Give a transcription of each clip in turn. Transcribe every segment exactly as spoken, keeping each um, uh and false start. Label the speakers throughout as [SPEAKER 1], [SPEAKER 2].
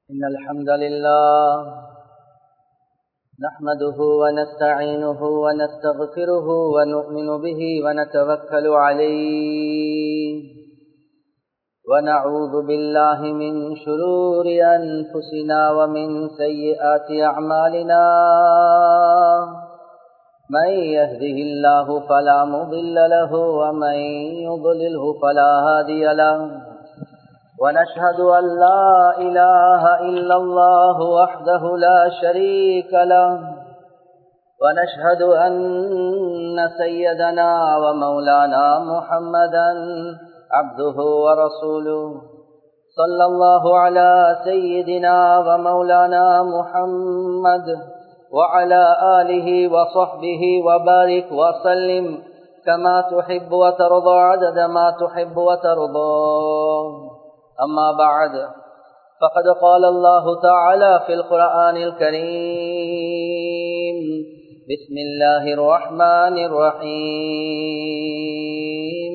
[SPEAKER 1] إن الحمد لله نحمده ونستعينه ونستغفره ونؤمن به ونتوكل عليه ونعوذ بالله من شرور أنفسنا ومن سيئات أعمالنا من يهده الله فلا مضل له ومن يضلله فلا هادي له ونشهد أن لا إله إلا الله وحده لا شريك له ونشهد أن سيدنا ومولانا محمدا عبده ورسوله صلى الله على سيدنا ومولانا محمد وعلى آله وصحبه وبارك وسلم كما تحب وترضى عدد ما تحب وترضى. أما بعد فقد قال الله تعالى في القرآن الكريم: بسم الله الرحمن الرحيم.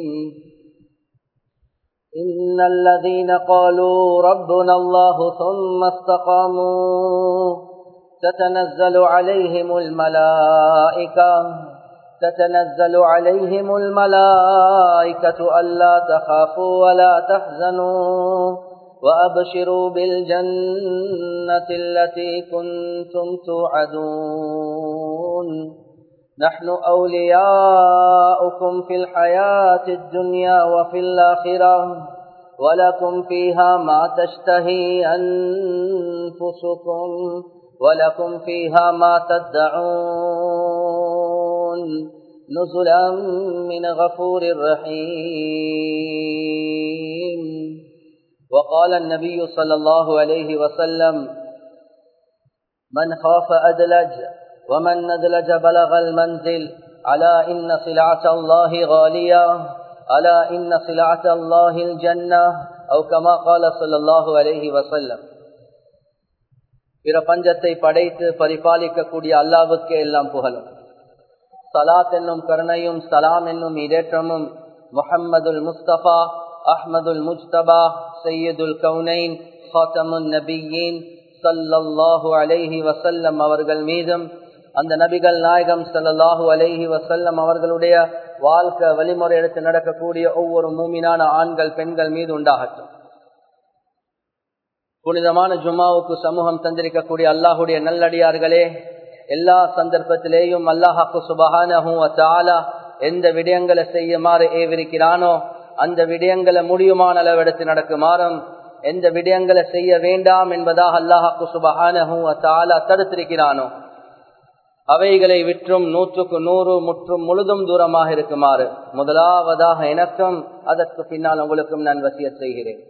[SPEAKER 1] إن الذين قالوا ربنا الله ثم استقاموا تتنزل عليهم الملائكة تتنزل عليهم الملائكة ألا تخافوا ولا تحزنوا وأبشروا بالجنة التي كنتم توعدون نحن أولياؤكم في الحياة الدنيا وفي الآخرة ولكم فيها ما تشتهي أنفسكم ولكم فيها ما تدعون نزلا من غفور رحيم. وقال النبي صلى الله عليه وسلم: من خاف أدلج ومن ندلج بلغ المنزل ألا إن سلعة الله غالية ألا إن سلعة الله الجنة أو كما قال صلى الله عليه وسلم. பிரபஞ்சத்தை படைத்து பரிபாலிக்க கூடிய அல்லாஹ்வுக்கே எல்லாம் புகழும். சலாத் என்னும் கருணையும் சலாம் என்னும் இடேற்றமும் முஹம்மதுல் முஸ்தபா அஹ்மதுல் முஜ்தபா சையதுல் கௌனைன் ஃபாத்தமுன் நபியீன் ஸல்லல்லாஹு அலைஹி வஸல்லம் அவர்கள் மீதும், அந்த நபிகள் நாயகம் ஸல்லல்லாஹு அலைஹி வஸல்லம் அவர்களுடைய வாழ்க்கை வழிமுறை எடுத்து நடக்கக்கூடிய ஒவ்வொரு மூமினான ஆண்கள் பெண்கள் மீது உண்டாகட்டும். புனிதமான ஜும்மாவுக்கு சமூகம் தந்திருக்கக்கூடிய அல்லாஹுடைய நல்லடியார்களே, எல்லா சந்தர்ப்பத்திலேயும் அல்லாஹ்வுக்கு சுப்ஹானஹு வ தஆலா எந்த விடயங்களை செய்யுமாறு ஏவிருக்கிறானோ அந்த விடயங்களை முடியுமான அளவெடுத்து நடக்குமாறும், எந்த விடயங்களை செய்ய வேண்டாம் என்பதாக அல்லாஹ்வுக்கு சுப்ஹானஹு வ தஆலா தடுத்திருக்கிறானோ அவைகளை விற்றும் நூற்றுக்கு நூறு முற்றும் முழுதும் தூரமாக இருக்குமாறு முதலாவதாக எனக்கும் அதற்கு பின்னால் உங்களுக்கும் நான் வசியத் செய்கிறேன்.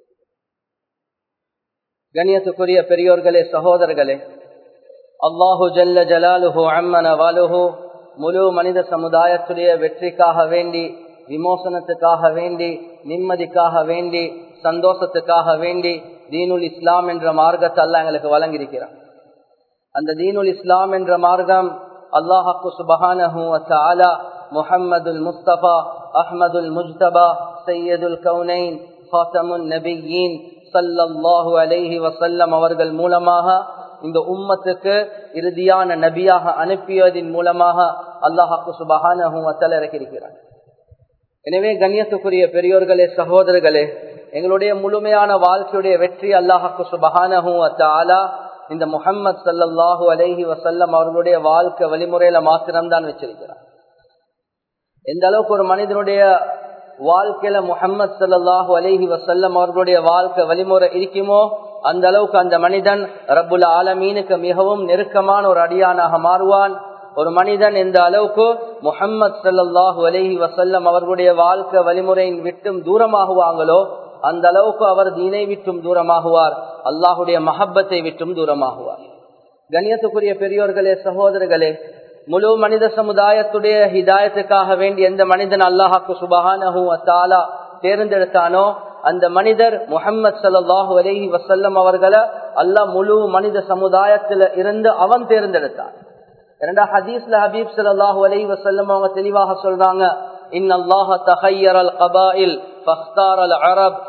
[SPEAKER 1] கண்ணியத்துக்குரிய பெரியோர்களே, சகோதரர்களே, அல்லாஹு ஜல்ல ஜலாலுஹு அம்மன வாலுஹு முழு மனித சமுதாயத்துடைய வெற்றிக்காக வேண்டி, விமோசனத்துக்காக வேண்டி, நிம்மதிக்காக வேண்டி, சந்தோஷத்துக்காக வேண்டி தீனுல் இஸ்லாம் என்ற மார்க்கத்தை அல்லாஹ் எங்களுக்கு வழங்கியிருக்கிறார். அந்த தீனுல் இஸ்லாம் என்ற மார்க்கம் அல்லாஹ்வுக்கு சுப்ஹானஹு வ தஆலா முஹம்மதுல் முஸ்தபா அஹ்மதுல் முஜ்தபா சையதுல் கௌனைன் ஃபாத்தமுன் நபியீன் ஸல்லல்லாஹு அலைஹி வஸல்லம் அவர்கள் மூலமாக இந்த உம்மத்துக்கு இறுதியான நபியாக அனுப்பியதின் மூலமாக அல்லாஹ்வுக்கு சுப்ஹானஹு வ தஆலா இறக்கியிருக்கிறார். எனவே கண்ணியத்துக்குரிய பெரியோர்களே, சகோதரர்களே, எங்களுடைய முழுமையான வாழ்க்கையுடைய வெற்றி அல்லாஹ்வுக்கு சுப்ஹானஹு வ தஆலா இந்த முஹம்மது ஸல்லல்லாஹு அலைஹி வஸல்லம் அவர்களுடைய வாழ்க்கை வழிமுறையில மாத்திரம்தான் வச்சிருக்கிறார். எந்த அளவுக்கு ஒரு மனிதனுடைய வாழ்க்கையில முஹம்மது ஸல்லல்லாஹு அலைஹி வஸல்லம் அவர்களுடைய வாழ்க்கை வழிமுறை இருக்குமோ அந்த அளவுக்கு அந்த மனிதன் ரப்புல் ஆலமீனுக்கு மிகவும் நெருக்கமான ஒரு அடியானாக மாறுவான். ஒரு மனிதன் எந்த அளவுக்கு முஹம்மது ஸல்லல்லாஹு அலைஹி வஸல்லம் அவர்களுடைய வாழ்க்கை வழிமுறையின் விட்டும் தூரமாகுவாங்களோ அந்த அளவுக்கு அவர் தீனை விட்டும் தூரமாகுவார், அல்லாஹுடைய மஹப்பத்தை விட்டும் தூரமாகுவார். கண்ணியத்துக்குரிய பெரியோர்களே, சகோதரர்களே, முழு மனித சமுதாயத்துடைய ஹிதாயத்துக்காக வேண்டி எந்த மனிதன் அல்லாஹ்வுக்கு சுப்ஹானஹு வ தஆலா தேர்ந்தெடுத்தானோ அந்த மனிதர் முஹம்மது ஸல்லல்லாஹு அலைஹி வஸல்லம் அவர்களை அல்லாஹ் முழு மனித சமுதாயத்தில் இருந்து அவன் தேர்ந்தெடுத்தான். இரண்டா ஹதீஸ்ல ஹபீப் ஸல்லல்லாஹு அலைஹி வஸல்லம் அவங்க தெளிவாக சொல்றாங்க: இன்னல்லாஹ தஹய்யரல் கபாயில் ஃபக்தாரல் அரப்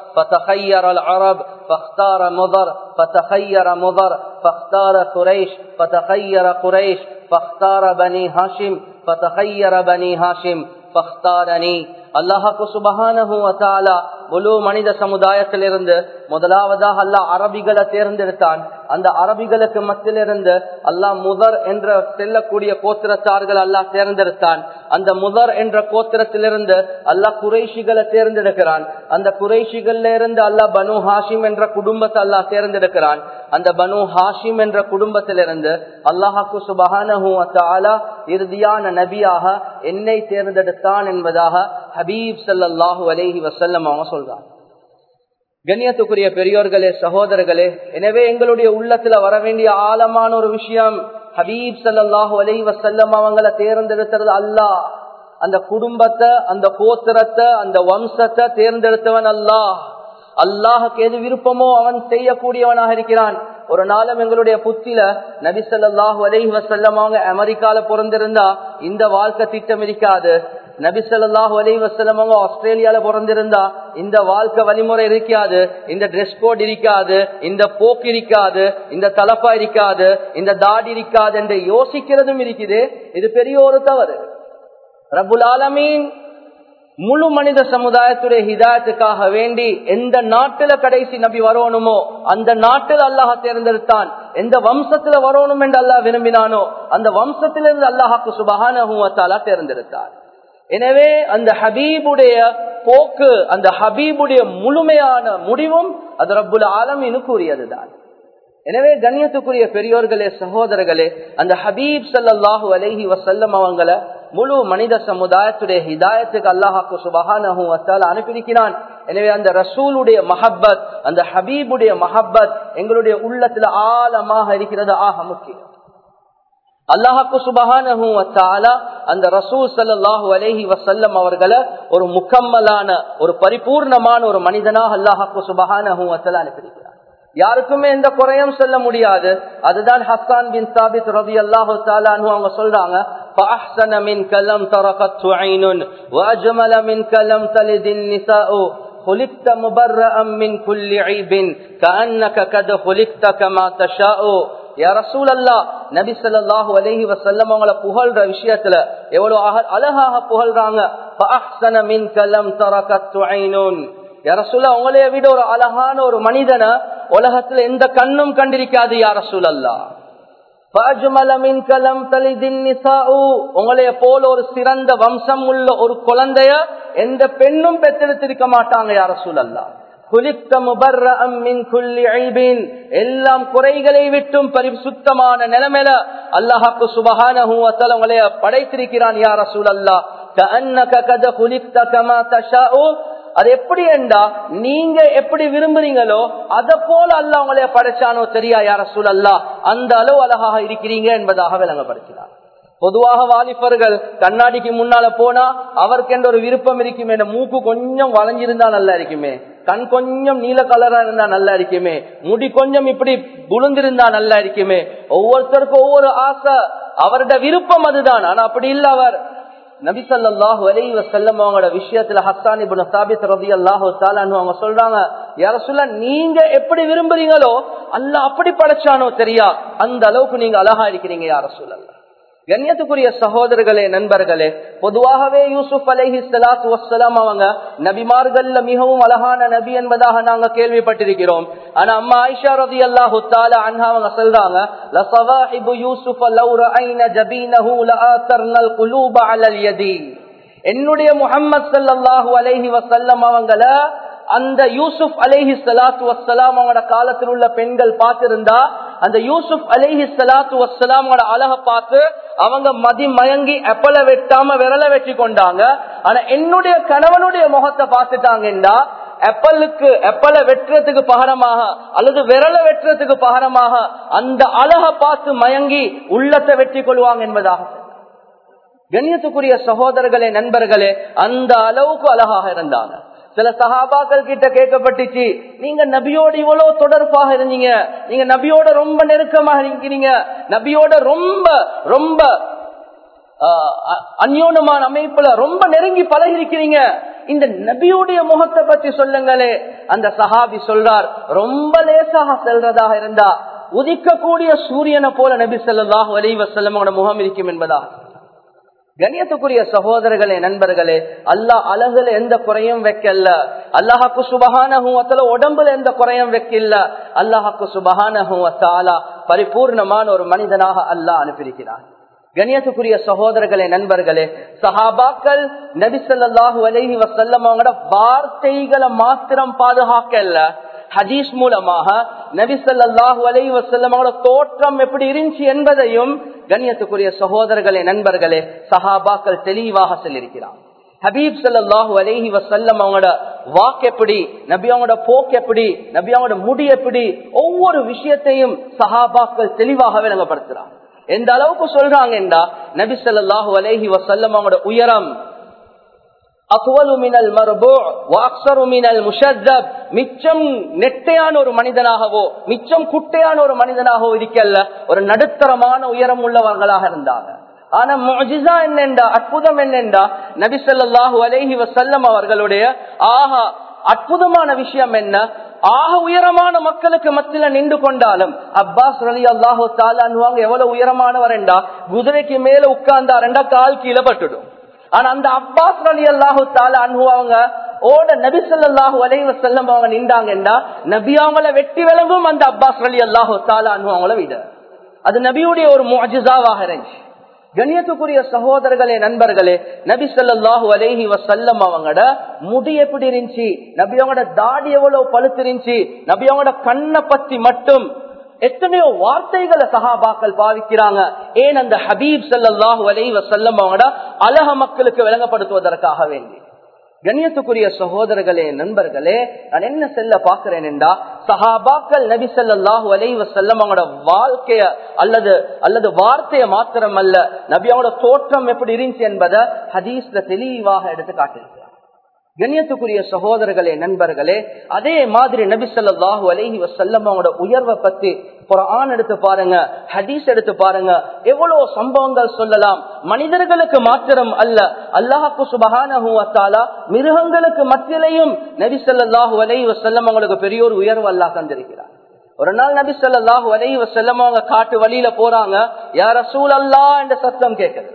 [SPEAKER 1] فتخير العرب فاختار مضر فتخير مضر فاختار قريش فتخير قريش فاختار بني هاشم فتخير بني هاشم فاختارني. அல்லாஹ் சுப்ஹானஹு வ தஆலா முழு மனித சமுதாயத்திலிருந்து முதலாவதாக அல்லாஹ் அரபிகளை தேர்ந்தெடுத்தான். அந்த அரபிகளுக்கு மத்தியிலிருந்து அல்லாஹ் முதர் என்ற செல்லக்கூடிய கோத்திரத்தார்கள் அல்லாஹ் தேர்ந்தெடுத்தான். அந்த முதர் என்ற கோத்திரத்திலிருந்து அல்லாஹ் குறைஷிகளை தேர்ந்தெடுக்கிறான். அந்த குறைஷிகள்ல இருந்து அல்லாஹ் பனு ஹாஷிம் என்ற குடும்பத்தை அல்லாஹ் தேர்ந்தெடுக்கிறான். அந்த பனு ஹாஷிம் என்ற குடும்பத்திலிருந்து அல்லாஹ்வுக்கு சுப்ஹானஹு வ தஆலா இறுதியான நபியாக என்னை தேர்ந்தெடுத்தான் என்பதாக ஹபீப் ஸல்லல்லாஹு அலைஹி வஸல்லம் அவங்க சொல்றாங்க. கண்ணியத்துக்குரிய பெரியோர்களே, சகோதரர்களே, எனவே எங்களுடைய உள்ளத்துல வர வேண்டிய ஆழமான ஒரு விஷயம், ஹபீப் ஸல்லல்லாஹு அலைஹி வஸல்லம் அவங்களை தேர்ந்தெடுத்தது அல்லாஹ். அந்த குடும்பத்தை, அந்த கோத்திரத்தை, அந்த வம்சத்தை தேர்ந்தெடுத்தவன் அல்லாஹ். அல்லாஹுக்கு எது விருப்பமோ அவன் செய்யக்கூடியவனாக இருக்கிறான். ஒரு நாளும் எங்களுடைய புத்தில நபி ஸல்லல்லாஹு அலைஹி வஸல்லம் அவங்க அமெரிக்கால பிறந்திருந்தா இந்த வாழ்க்கை திட்டம் இருக்காது. நபி ஸல்லல்லாஹு அலைஹி வஸல்லம் அவங்க ஆஸ்திரேலியால பிறந்திருந்தா இந்த வாழ்க்கை வழிமுறை இருக்காது, இந்த டிரெஸ் கோட் இருக்காது, இந்த போக்கு இருக்காது, இந்த தலப்பா இருக்காது, இந்த தாடி இருக்காது என்று யோசிக்கிறதும் இருக்குது. இது பெரிய ஒரு தவறு. ரப்புல் ஆலமீன் முழு மனித சமுதாயத்துடைய ஹிதாயத்துக்காக வேண்டி எந்த நாட்டுல கடைசி நபி வரணுமோ அந்த நாட்டில் அல்லாஹ் தேர்ந்தெடுத்தான். எந்த வம்சத்துல வரணும் என்று அல்லாஹ் விரும்பினானோ அந்த வம்சத்திலிருந்து அல்லாஹ்வுக்கு சுப்ஹானஹு வ தஆலா தேர்ந்தெடுத்தான். எனவே அந்த ஹபீபுடைய போக்கு, அந்த ஹபீபுடைய முழுமையான முடிவும் அது ரப்புல் ஆலமீனுக்கு உரியதுதான். எனவே கண்ணியத்துக்குரிய பெரியோர்களே, சகோதரர்களே, அந்த ஹபீப் ஸல்லல்லாஹு அலைஹி வஸல்லம் அவங்களை முழு மனித சமுதாயத்துடைய ஹிதாயத்துக்கு அல்லாஹ்வுக்கு சுப்ஹானஹு வ தஆலா அனுப்பியிருக்கிறான். எனவே அந்த ரசூலுடைய மஹப்பத், அந்த ஹபீபுடைய மஹப்பத் எங்களுடைய உள்ளத்துல ஆழமாக இருக்கிறது, ஆக முக்கியம். அல்லாஹ்வுக்கு சுப்ஹானஹு வ தஆலா அந்த ரசூல் ஸல்லல்லாஹு அலைஹி வஸல்லம் அவர்களை ஒரு முக்கம்மலான, ஒரு பரிபூர்ணமான ஒரு மனிதனாக அல்லாஹ்வுக்கு சுப்ஹானஹு வ தஆலா அனுப்பியிருக்கிறார். யாருக்குமே எந்த குறையும் சொல்ல முடியாது. அதுதான் ஹஸ்ஸான் பின் சாபித் ரலியல்லாஹு தஆலா அன்ஹு அவங்க சொல்றாங்க, فأحسن منك لم ترقت عين وأجمل منك لم تلد النساء خلقت مبرأ من كل عيب كأنك قد خلقت كما تشاء. யா ரசூலல்லாஹ், நபி ஸல்லல்லாஹு அலைஹி வஸல்லம் அவங்கள புகழ்ற விஷயத்துல எவ்வளவு அழகாக புகழ்றாங்க. فأحسن منك لم ترقت عين. யா ரசூலல்லாஹ், உங்களைய விட ஒரு அழகான ஒரு மனிதனை உலகத்துல எந்த கண்ணும் கண்டிருக்காது யா ரசூலல்லாஹ். فأجمل منك لم تلد النساء. உங்களைய போல ஒரு சிறந்த வம்சம் உள்ள ஒரு குழந்தைய எந்த பெண்ணும் பெற்றெடுத்திருக்க மாட்டாங்க யா ரசூலல்லாஹ். خلقت مبرأ من كل عيب. எல்லாம் குறைகளை விட்டும் பரிசுத்தமான நிலைமையில அல்லாஹ்வுக்கு சுப்ஹானஹு வ தஆலா உங்களைய படைத்திருக்கிறான் யா ரசூலல்லாஹ். كأنك قد خلقت كما تشاء. அது எப்படி என்றா, நீங்க எப்படி விரும்புறீங்களோ அத போல அல்லாஹ் உங்களைய படைச்சானோ தெரியா யா ரசூலல்லாஹ். அந்த அளவு அழகாக இருக்கிறீங்க என்பதாக விளங்கப்படுத்தினார். பொதுவாக வாலிபர்கள் கண்ணாடிக்கு முன்னால போனா அவருக்கு என்ற ஒரு விருப்பம் இருக்குமே, மூக்கு கொஞ்சம் வளைஞ்சிருந்தா நல்லா இருக்குமே, கண் கொஞ்சம் நீல கலரா இருந்தா நல்லா இருக்குமே, முடி கொஞ்சம் இப்படி புழுந்திருந்தா நல்லா இருக்குமே. ஒவ்வொருத்தருக்கும் ஒவ்வொரு ஆசை, அவருடைய விருப்பம் அதுதான். ஆனா அப்படி இல்ல. அவர் நபி ஸல்லல்லாஹு அலைஹி வஸல்லம் அவங்களோட விஷயத்துல ஹஸ்ஸான் இப்னு சாபித் ரலியல்லாஹு தஆலா அன்ஹு அவங்க சொல்றாங்க, யா ரசூலல்லாஹ், நீங்க எப்படி விரும்புறீங்களோ அல்லாஹ் அப்படி படைச்சானோ தெரியா, அந்த அளவுக்கு நீங்க அழகா இருக்கிறீங்க யா ரசூலல்லாஹ். கண்ணியத்துக்குரிய சகோதரர்களே, நண்பர்களே, பொதுவாகவே யூசுப் அலைஹிஸ்ஸலாத்து வஸ்ஸலாம் அவங்க நபிமார்கள்ல மிகவும் அழகான நபி என்பதாக நாங்க கேள்விப்பட்டிருக்கிறோம். ஆனா அம்மா ஆயிஷா ரலியல்லாஹு தஆலா அன்ஹா அவங்க சொல்றாங்க, லஸவாஹிபு யூசுஃப லவ் ரஅய்னா ஜபீனஹு லஆத்தர்னல் குலூப அலல் யதி. என்னுடைய முஹம்மது ஸல்லல்லாஹு அலைஹி வஸல்லம் அவங்கள அந்த யூசுப் அலைஹி ஸலாத்து வஸ்ஸலாம் அவங்களோட காலத்தில் உள்ள பெண்கள் பார்த்திருந்தா அந்த யூசுப் அலைஹி ஸலாத்து வஸ்ஸலாம் அவங்களோட அழக பார்த்து அவங்க மதி மயங்கி எப்பல வெட்டாம விரல வெட்டி கொண்டாங்க. ஆனா என்னுடைய கணவனுடைய முகத்தை பார்த்துட்டாங்கன்னா எப்பலுக்கு எப்பல வெட்டுறதுக்கு பகரமாக அல்லது விரல வெட்டுறதுக்கு பகரமாக அந்த அழக பார்த்து மயங்கி உள்ளத்தை வெட்டி கொள்வாங்க என்பதாக. கண்ணியத்துக்குரிய சகோதரர்களே, நண்பர்களே, அந்த அளவுக்கு அழகாக இருந்தாங்க. சில சஹாபாக்கள் கிட்ட கேட்கப்பட்டுச்சு, நீங்க நபியோட இவ்வளவு தொடர்பாக இருந்தீங்க, நீங்க நபியோட ரொம்ப நெருக்கமாக இருக்கிறீங்க, நபியோட ரொம்ப ரொம்ப அந்யோன்யமான அமைப்புல ரொம்ப நெருங்கி பழகி இருக்கிறீங்க, இந்த நபியுடைய முகத்தை பத்தி சொல்லுங்களே. அந்த சஹாபி சொல்றார், ரொம்ப லேசாக செல்றதாக இருந்தா உதிக்கக்கூடிய சூரியனை போல நபி ஸல்லல்லாஹு அலைஹி வஸல்லம் முகம் இருக்கும் என்பதா. கண்ணியத்துக்குரிய சகோதரர்களே, நண்பர்களே, அல்லாஹ் அழகுல எந்த குறையும் வைக்கல. அல்லாஹ்வுக்கு சுப்ஹானஹு வ தஆலா உடம்புல எந்த குறையும் வைக்கல. அல்லாஹ்வுக்கு சுப்ஹானஹு வ தஆலா பரிபூர்ணமான ஒரு மனிதனாக அல்லாஹ் அனுப்பியிருக்கிறார். கண்ணியத்துக்குரிய சகோதரர்களே, நண்பர்களே, சஹாபாக்கள் நபி ஸல்லல்லாஹு அலைஹி வஸல்லம் அவங்களோட வார்த்தைகளை மாத்திரம் பாதுகாக்கல, ஹதீஸ் மூலமாக நபி ஸல்லல்லாஹு அலைஹி வஸல்லம் அவங்களோட தோற்றம் எப்படி இருந்துச்சு என்பதையும் கண்ணியத்துக்குரிய சகோதரர்களே, நண்பர்களே, சஹாபாக்கள் தெளிவாக சொல்லியிருக்கிறார். ஹபீப் ஸல்லல்லாஹு அலைஹி வஸல்லம் அவங்களோட வாக்கு எப்படி, நபி அவங்களோட போக்கு எப்படி, நபி அவங்களோட முடி எப்படி, ஒவ்வொரு விஷயத்தையும் சஹாபாக்கள் தெளிவாக விளங்கப்படுத்துறாங்க. எந்த அளவுக்கு சொல்றாங்க என்றா, நபி ஸல்லல்லாஹு அலைஹி வஸல்லம் அவங்களோட உயரம் அத்வலு மினல் மர்பூ' வ அக்ஸரு மினல் முஷத்தப், மிச்சம் நெட்டையான ஒரு மனிதனாகவோ மிச்சம் குட்டையான ஒரு மனிதனாகவோ இருக்கல்ல, ஒரு நடுத்தரமான உயரம் உள்ளவர்களாக இருந்தாங்க. ஆனா முஅ்ஜிஸா என்னென்றா, அற்புதம் என்னென்றா, நபி ஸல்லல்லாஹு அலைஹி வஸல்லம் அவர்களுடைய ஆஹா அற்புதமான விஷயம் என்ன, ஆக உயரமான மக்களுக்கு மத்தியில நின்று கொண்டாலும் அப்பாஸ் ரலியல்லாஹு தஆலா அன்ஹு எவ்வளவு உயரமானவர் என்றா, குதிரைக்கு மேல உட்கார்ந்தாருண்டா கால் கீழே பட்டுடும். ஆனா அந்த அப்பாஸ் ரலியல்லாஹு தஆலா அன்ஹு அவங்க ஓட நபி ஸல்லல்லாஹு அலைஹி வஸல்லம் அவங்க நின்றாங்கண்டா, நபி அவங்கள வெட்டி விளங்கும் அந்த அப்பாஸ் ரலியல்லாஹு தஆலா அன்ஹு அவங்கள விட. அது நபியுடைய ஒரு முஅ்ஜிஸாவாக இருந்துச்சு. கண்ணியத்துக்குரிய சகோதரர்களே, நண்பர்களே, நபி ஸல்லல்லாஹு அலைஹி வஸல்லம் அவங்களோட முடி எப்படி இருந்துச்சு, நபி அவங்களோட தாடி எவ்வளவு பழுத்து இருந்துச்சு, நபி அவங்களோட கண்ணை பத்தி மட்டும் எத்தனையோ வார்த்தைகளை சஹாபாக்கள் பாவிக்கிறாங்க. ஏன் அந்த ஹபீப் ஸல்லல்லாஹு அலைஹி வஸல்லம் அவங்களோட அழக மக்களுக்கு விளங்கப்படுத்துவதற்காக வேண்டி. கண்ணியத்துக்குரிய சகோதரர்களே, நண்பர்களே, நான் என்ன செல்ல பாக்குறேன் என்றா, சஹாபாக்கள் நபி ஸல்லல்லாஹு அலைஹி வஸல்லம் அவங்களோட வாழ்க்கைய அல்லது அல்லது வார்த்தைய மாத்திரம் அல்ல, நபி அவங்களோட தோற்றம் எப்படி இருந்துச்சு என்பதை ஹதீஸ்ல தெளிவாக எடுத்து காட்டிருக்கிறார். கண்ணியத்துக்குரிய சகோதரர்களே, நண்பர்களே, அதே மாதிரி நபி ஸல்லல்லாஹு அலைஹி வஸல்லம் அவங்களோட உயர்வை பத்தி குர்ஆன் எடுத்து பாருங்க, ஹதீஸ் எடுத்து பாருங்க, எவ்வளவு சம்பவங்கள் சொல்லலாம். மனிதர்களுக்கு மாத்திரம் அல்ல, அல்லாஹ்வுக்கு சுப்ஹானஹு வ தஆலா மிருகங்களுக்கு மத்தியிலையும் நபி ஸல்லல்லாஹு அலைஹி வஸல்லம் அவங்களுக்கு பெரிய ஒரு உயர்வு அல்லாஹ் தந்திருக்கிறார். ஒரு நாள் நபி ஸல்லல்லாஹு அலைஹி வஸல்லம் அவங்க காட்டு வழியில போறாங்க, யா ரசூலல்லாஹ் என்ற சத்தம் கேட்குது.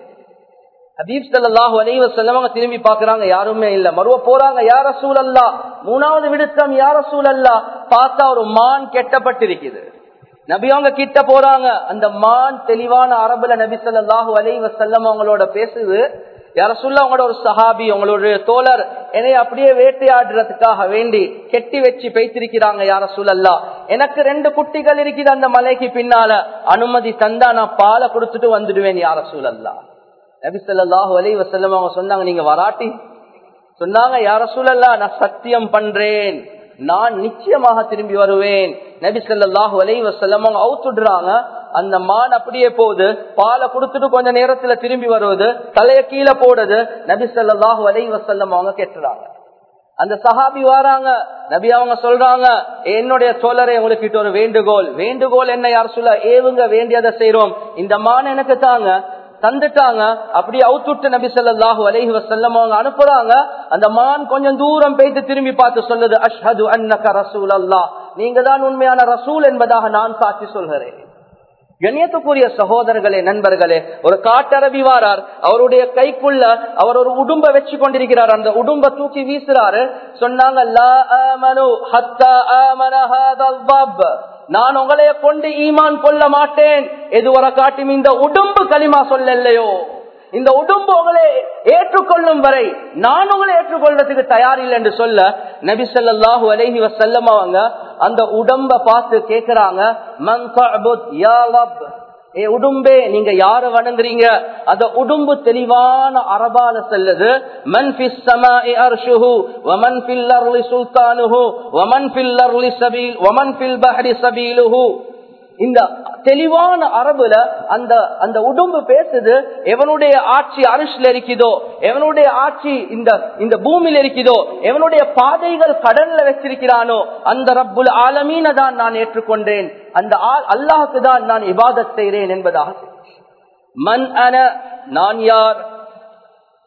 [SPEAKER 1] ஹபீப் ஸல்லல்லாஹு அலைஹி வஸல்லம் அவங்க திரும்பி பாக்குறாங்க, யாருமே இல்ல. மறுவ போறாங்க, யா ரசூலல்லாஹ். மூணாவது விடுத்தம், யா ரசூலல்லாஹ். பார்த்தா ஒரு மான் கெட்டப்பட்டிருக்குது. நபி அவங்க கிட்ட போறாங்க, அந்த மான் தெளிவான அரபுல நபி ஸல்லல்லாஹு அலைஹி வஸல்லம் அவங்களோட பேசுது, யா ரசூலல்லாஹ், உங்களோட ஒரு சஹாபி, உங்களுடைய தோழர் என்னை அப்படியே வேட்டையாடுறதுக்காக வேண்டி கெட்டி வச்சு பேசிருக்கிறாங்க, யா ரசூலல்லாஹ். எனக்கு ரெண்டு குட்டிகள் இருக்குது அந்த மலைக்கு பின்னால, அனுமதி தந்தா நான் பாலை கொடுத்துட்டு வந்துடுவேன் யா ரசூலல்லாஹ். நபி ஸல்லல்லாஹு அலைஹி வஸல்லம் அவங்க சொன்னாங்க, நீங்க வராட்டி சொன்னாங்க, யா ரசூலல்லாஹ், நான் சத்தியம் பண்றேன், நான் நிச்சயமாக திரும்பி வருவேன். நபி ஸல்லல்லாஹு அலைஹி வஸல்லம் அவங்க அவுத்துடுறாங்க, அந்த மான் அப்படியே போகுது, பாலை கொடுத்துட்டு கொஞ்ச நேரத்துல திரும்பி வருவது, தலைய கீழே போடுது. நபி ஸல்லல்லாஹு அலைஹி வஸல்லம் அவங்க கேட்டுறாங்க. அந்த சஹாபி வராங்க, நபி அவங்க சொல்றாங்க, என்னுடைய தோழரை உங்களுக்கு ஒரு வேண்டுகோள். வேண்டுகோள் என்ன யார் சொல்ல, ஏவுங்க, வேண்டியதை செய்யறோம், இந்த மான் எனக்கு தாங்க. தந்துட்டாங்க. அப்படி அவுத்துட்டு நபி ஸல்லல்லாஹு அலைஹி வஸல்லம் அவங்க அனுப்புறாங்க. அந்த மான் கொஞ்சம் தூரம் போயிட்டு திரும்பி பார்த்து சொல்லுது, அஷ்ஹது அன்னக ரசூலல்லாஹ், நீங்க தான் உண்மையான ரசூல் என்பதாக நான் சாட்சி சொல்கிறேன். கண்ணியத்துக்குரிய சகோதரர்களே, நண்பர்களே, ஒரு காட்டரபி வாரார், அவருடைய கைக்குள்ள அவர் ஒரு உடும்ப வச்சு கொண்டிருக்கிறார். அந்த உடும்ப தூக்கி வீசுறாரு. சொன்னாங்க, லா ஆமனு ஹத்தா ஆமன ஹாதல் பப், நான் உங்களைய கொண்டு ஈமான் கொள்ள மாட்டேன் எதுவரை காட்டும் இந்த உடும்பு களிமா சொல்லலையோ, இந்த உடும்பு உங்களை ஏற்றுக்கொள்ளும் வரை நான் உங்களை ஏற்றுக்கொள்றதுக்கு தயாரில்லை என்று சொல்ல, நபி ஸல்லல்லாஹு அலைஹி வஸல்லம் அவங்க அந்த உடம்ப பார்த்து கேட்கிறாங்க, மன் தஅபுத் யா ரப், ஏ உடும்பே, நீங்க யார வணங்குறீங்க? அந்த உடும்பு தெளிவான அரபால சொல்லுது, மன் ஃபிஸ் ஸமாஇ அர்ஷுஹு வ மன் ஃபில் அர்லி சுல்தானுஹு வ மன் ஃபில் அர்லி சபீல் வ மன் ஃபில் பஹ்ரி சபீலுஹு. இந்த தெளிவான அரபுல அந்த அந்த உடும்பு பேசுது, எவனுடைய ஆட்சி அரிஷ்ல இருக்குதோ, எவனுடைய ஆட்சி இந்த இந்த பூமியில இருக்குதோ, எவனுடைய பாதைகள் கடல்ல வச்சிருக்கிறானோ அந்த ரப்புல் ஆலமீன தான் நான் ஏற்றுக்கொண்டேன், அந்த அல்லாஹ்வுக்கு தான் நான் இபாதத் செய்கிறேன் என்பதாக. மன் அன, நான் யார்?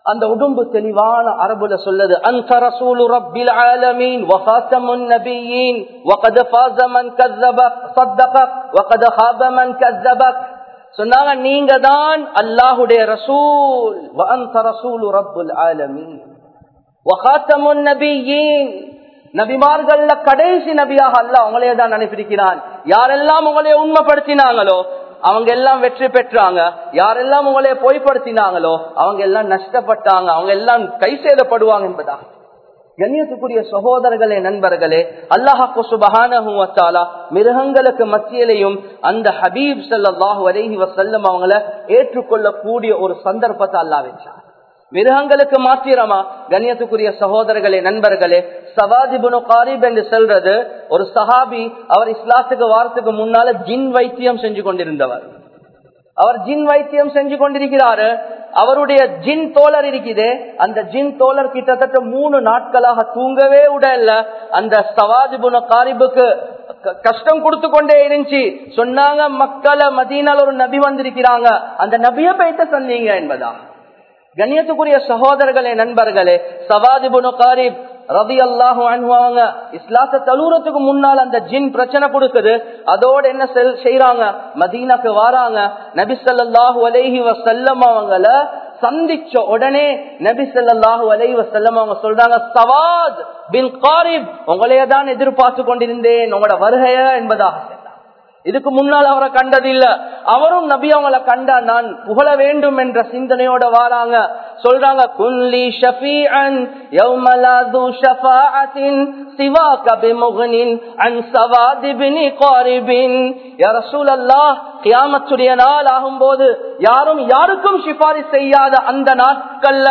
[SPEAKER 1] அந்த உடும்பு தெளிவான அரபுல சொல்லுது, அன்த ரசூலு ரப்பில் ஆலமீன் வ ஃபாத்தமுன் நபியீன் வ கத் ஃபாஸ மன் கஸப ஸத்தக வ கத் ஹாப மன் கஸப. சொன்னாங்க, நீங்க தான் அல்லாஹ்வுடைய ரசூல், வ அன்த ரசூலு ரப்பில் ஆலமீன் வ ஃபாத்தமுன் நபியீன், நபிமார்கள்ல கடைசி நபியாக அல்லாஹ் உங்களையே தான் அனுப்பியிருக்கிறான். யாரெல்லாம் உங்களைய உண்மைப்படுத்தினாங்களோ அவங்க எல்லாம் வெற்றி பெற்றாங்க, யாரெல்லாம் உங்களைய பொய்ப்படுத்தினாங்களோ அவங்க எல்லாம் நஷ்டப்பட்டாங்க, அவங்க எல்லாம் கை சேதப்படுவாங்க என்பதா. கண்ணியத்துக்குரிய சகோதரர்களே, நண்பர்களே, அல்லாஹ் சுப்ஹானஹு வ தஆலா மிருகங்களுக்கு மத்தியிலையும் அந்த ஹபீப் ஸல்லல்லாஹு அலைஹி வஸல்லம் அவங்கள ஏற்றுக்கொள்ளக்கூடிய ஒரு சந்தர்ப்பத்தை அல்லாஹ் வச்சார். மிருகங்களுக்கு மாத்திரமா? கண்ணியத்துக்குரிய சகோதரர்களே, நண்பர்களே, சவாத் இப்னு காரிப் என்று சொல்றது ஒரு சஹாபி. அவர் இஸ்லாத்துக்கு வாரத்துக்கு முன்னால ஜின் வைத்தியம் செஞ்சு கொண்டிருந்தவர். அவர் ஜின் வைத்தியம் செஞ்சு கொண்டிருக்கிறாரு. அவருடைய ஜின் தோழர் இருக்குது. அந்த ஜின் தோழர் கிட்டத்தட்ட மூணு நாட்களாக தூங்கவே விடல. அந்த சவாத் இப்னு காரிபுக்கு கஷ்டம் கொடுத்து கொண்டே இருந்துச்சு. சொன்னாங்க, மக்களை மதீனால ஒரு நபி வந்திருக்கிறாங்க, அந்த நபியை போயிட்டு சொன்னீங்க என்பதா. கண்ணியத்துக்குரிய சகோதரர்களே, நண்பர்களே, சவாத் இப்னு காரிப் ரலியல்லாஹு அன்ஹு அவங்க இஸ்லாத்தை தழுவுறதுக்கு முன்னால் அந்த ஜின் பிரச்சனை கொடுக்குது. அதோட என்ன செய்யறாங்க, மதீனாக்கு வாராங்க. நபி ஸல்லல்லாஹு அலைஹி வஸல்லம் அவங்கள சந்திச்ச உடனே நபி ஸல்லல்லாஹு அலைஹி வஸல்லம் அவங்க சொல்றாங்க, சவாத் பின் காரிப், உங்களையே தான் எதிர்பார்த்து கொண்டிருந்தேன், உங்களோட வருகைய என்பதாக. இதுக்கு முன்னால் அவரை கண்டதில்ல. அவரும் நபி அவங்களை கண்டா நான் புகழ வேண்டும் என்ற சிந்தனையோட வாராங்க. சொல்றாங்க, குல்லி ஷஃபீஅன் யௌம லா து ஷஃபாஅத்தின் சிவாக பிமுக்னின் அன் சவாத் இப்னி காரிபின். யா ரசூலல்லாஹ், கியாமத்துடைய நாள் ஆகும்போது யாரும் யாருக்கும் சிபாரிஸ் செய்யாத அந்த நாட்கள்ல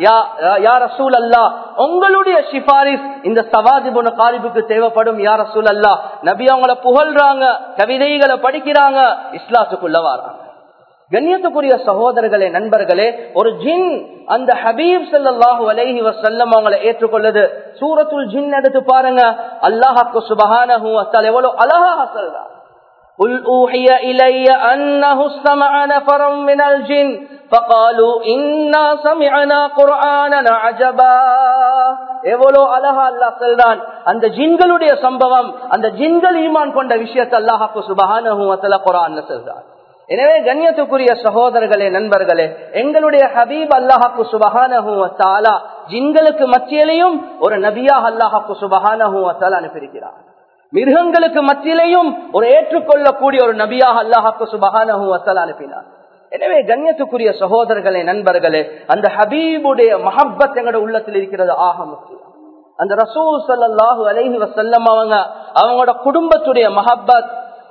[SPEAKER 1] யா ரசூலல்லாஹ், உங்களுடைய சிபாரிஸ் இந்த சவாத் இப்னு காரிபுக்கு தேவைப்படும் யா ரசூலல்லாஹ். நபி அவங்கள புகழ்றாங்க, கவிதைகளை படிக்கிறாங்க, இஸ்லாத்துக்குள்ள வராங்க. கண்ணியத்துக்குரிய சகோதரர்களே, நண்பர்களே, ஒரு ஜின் அந்த ஹபீப் ஸல்லல்லாஹு அலைஹி வஸல்லம் அவங்களை ஏற்றுக்கொள்ளுது. சூரத்துல் ஜின் எடுத்து பாருங்க. அல்லாஹ் சுப்ஹானஹு வ தஆலா எவ்வளவு அழகா சொல்றார். قل أوحي إلي أنه استمع نفر من الجن فقالوا إنا سمعنا قرآنا عجبا. எவ்வளோ அழகா அல்லாஹ் சொல்றான். அந்த ஜின்களுடைய சம்பவம், அந்த ஜின்கள் ஈமான் கொண்ட விஷயத்தை அல்லாஹ் சுப்ஹானஹு வ தஆலா குர்ஆன்ல சொல்றான். எனவே கண்ணியத்துக்குரிய சகோதரர்களே, நண்பர்களே, எங்களுடைய ஹபீப் அல்லாஹ் சுப்ஹானஹு வ தஆலா ஜின்களுக்கு மத்தியிலேயும் ஒரு நபியாக அல்லாஹ் சுப்ஹானஹு வ தஆலா அனுப்பியிருக்கிறார். மிருகங்களுக்கு மத்தியிலேயும் ஒரு ஏற்றுக்கொள்ளக்கூடிய ஒரு நபியாக அல்லாஹ் சுப்ஹானஹு வ தஆலா அனுப்பினார். எனவே கண்ணியத்துக்குரிய சகோதரர்களே, நண்பர்களே, அந்த ஹபீபுடைய மஹப்பத் எங்கட உள்ளத்தில் இருக்கிறது ஆக முக்கியம். அந்த ரசூல் ஸல்லல்லாஹு அலைஹி வஸல்லம் அவங்க அவங்களோட குடும்பத்துடைய மஹப்பத்,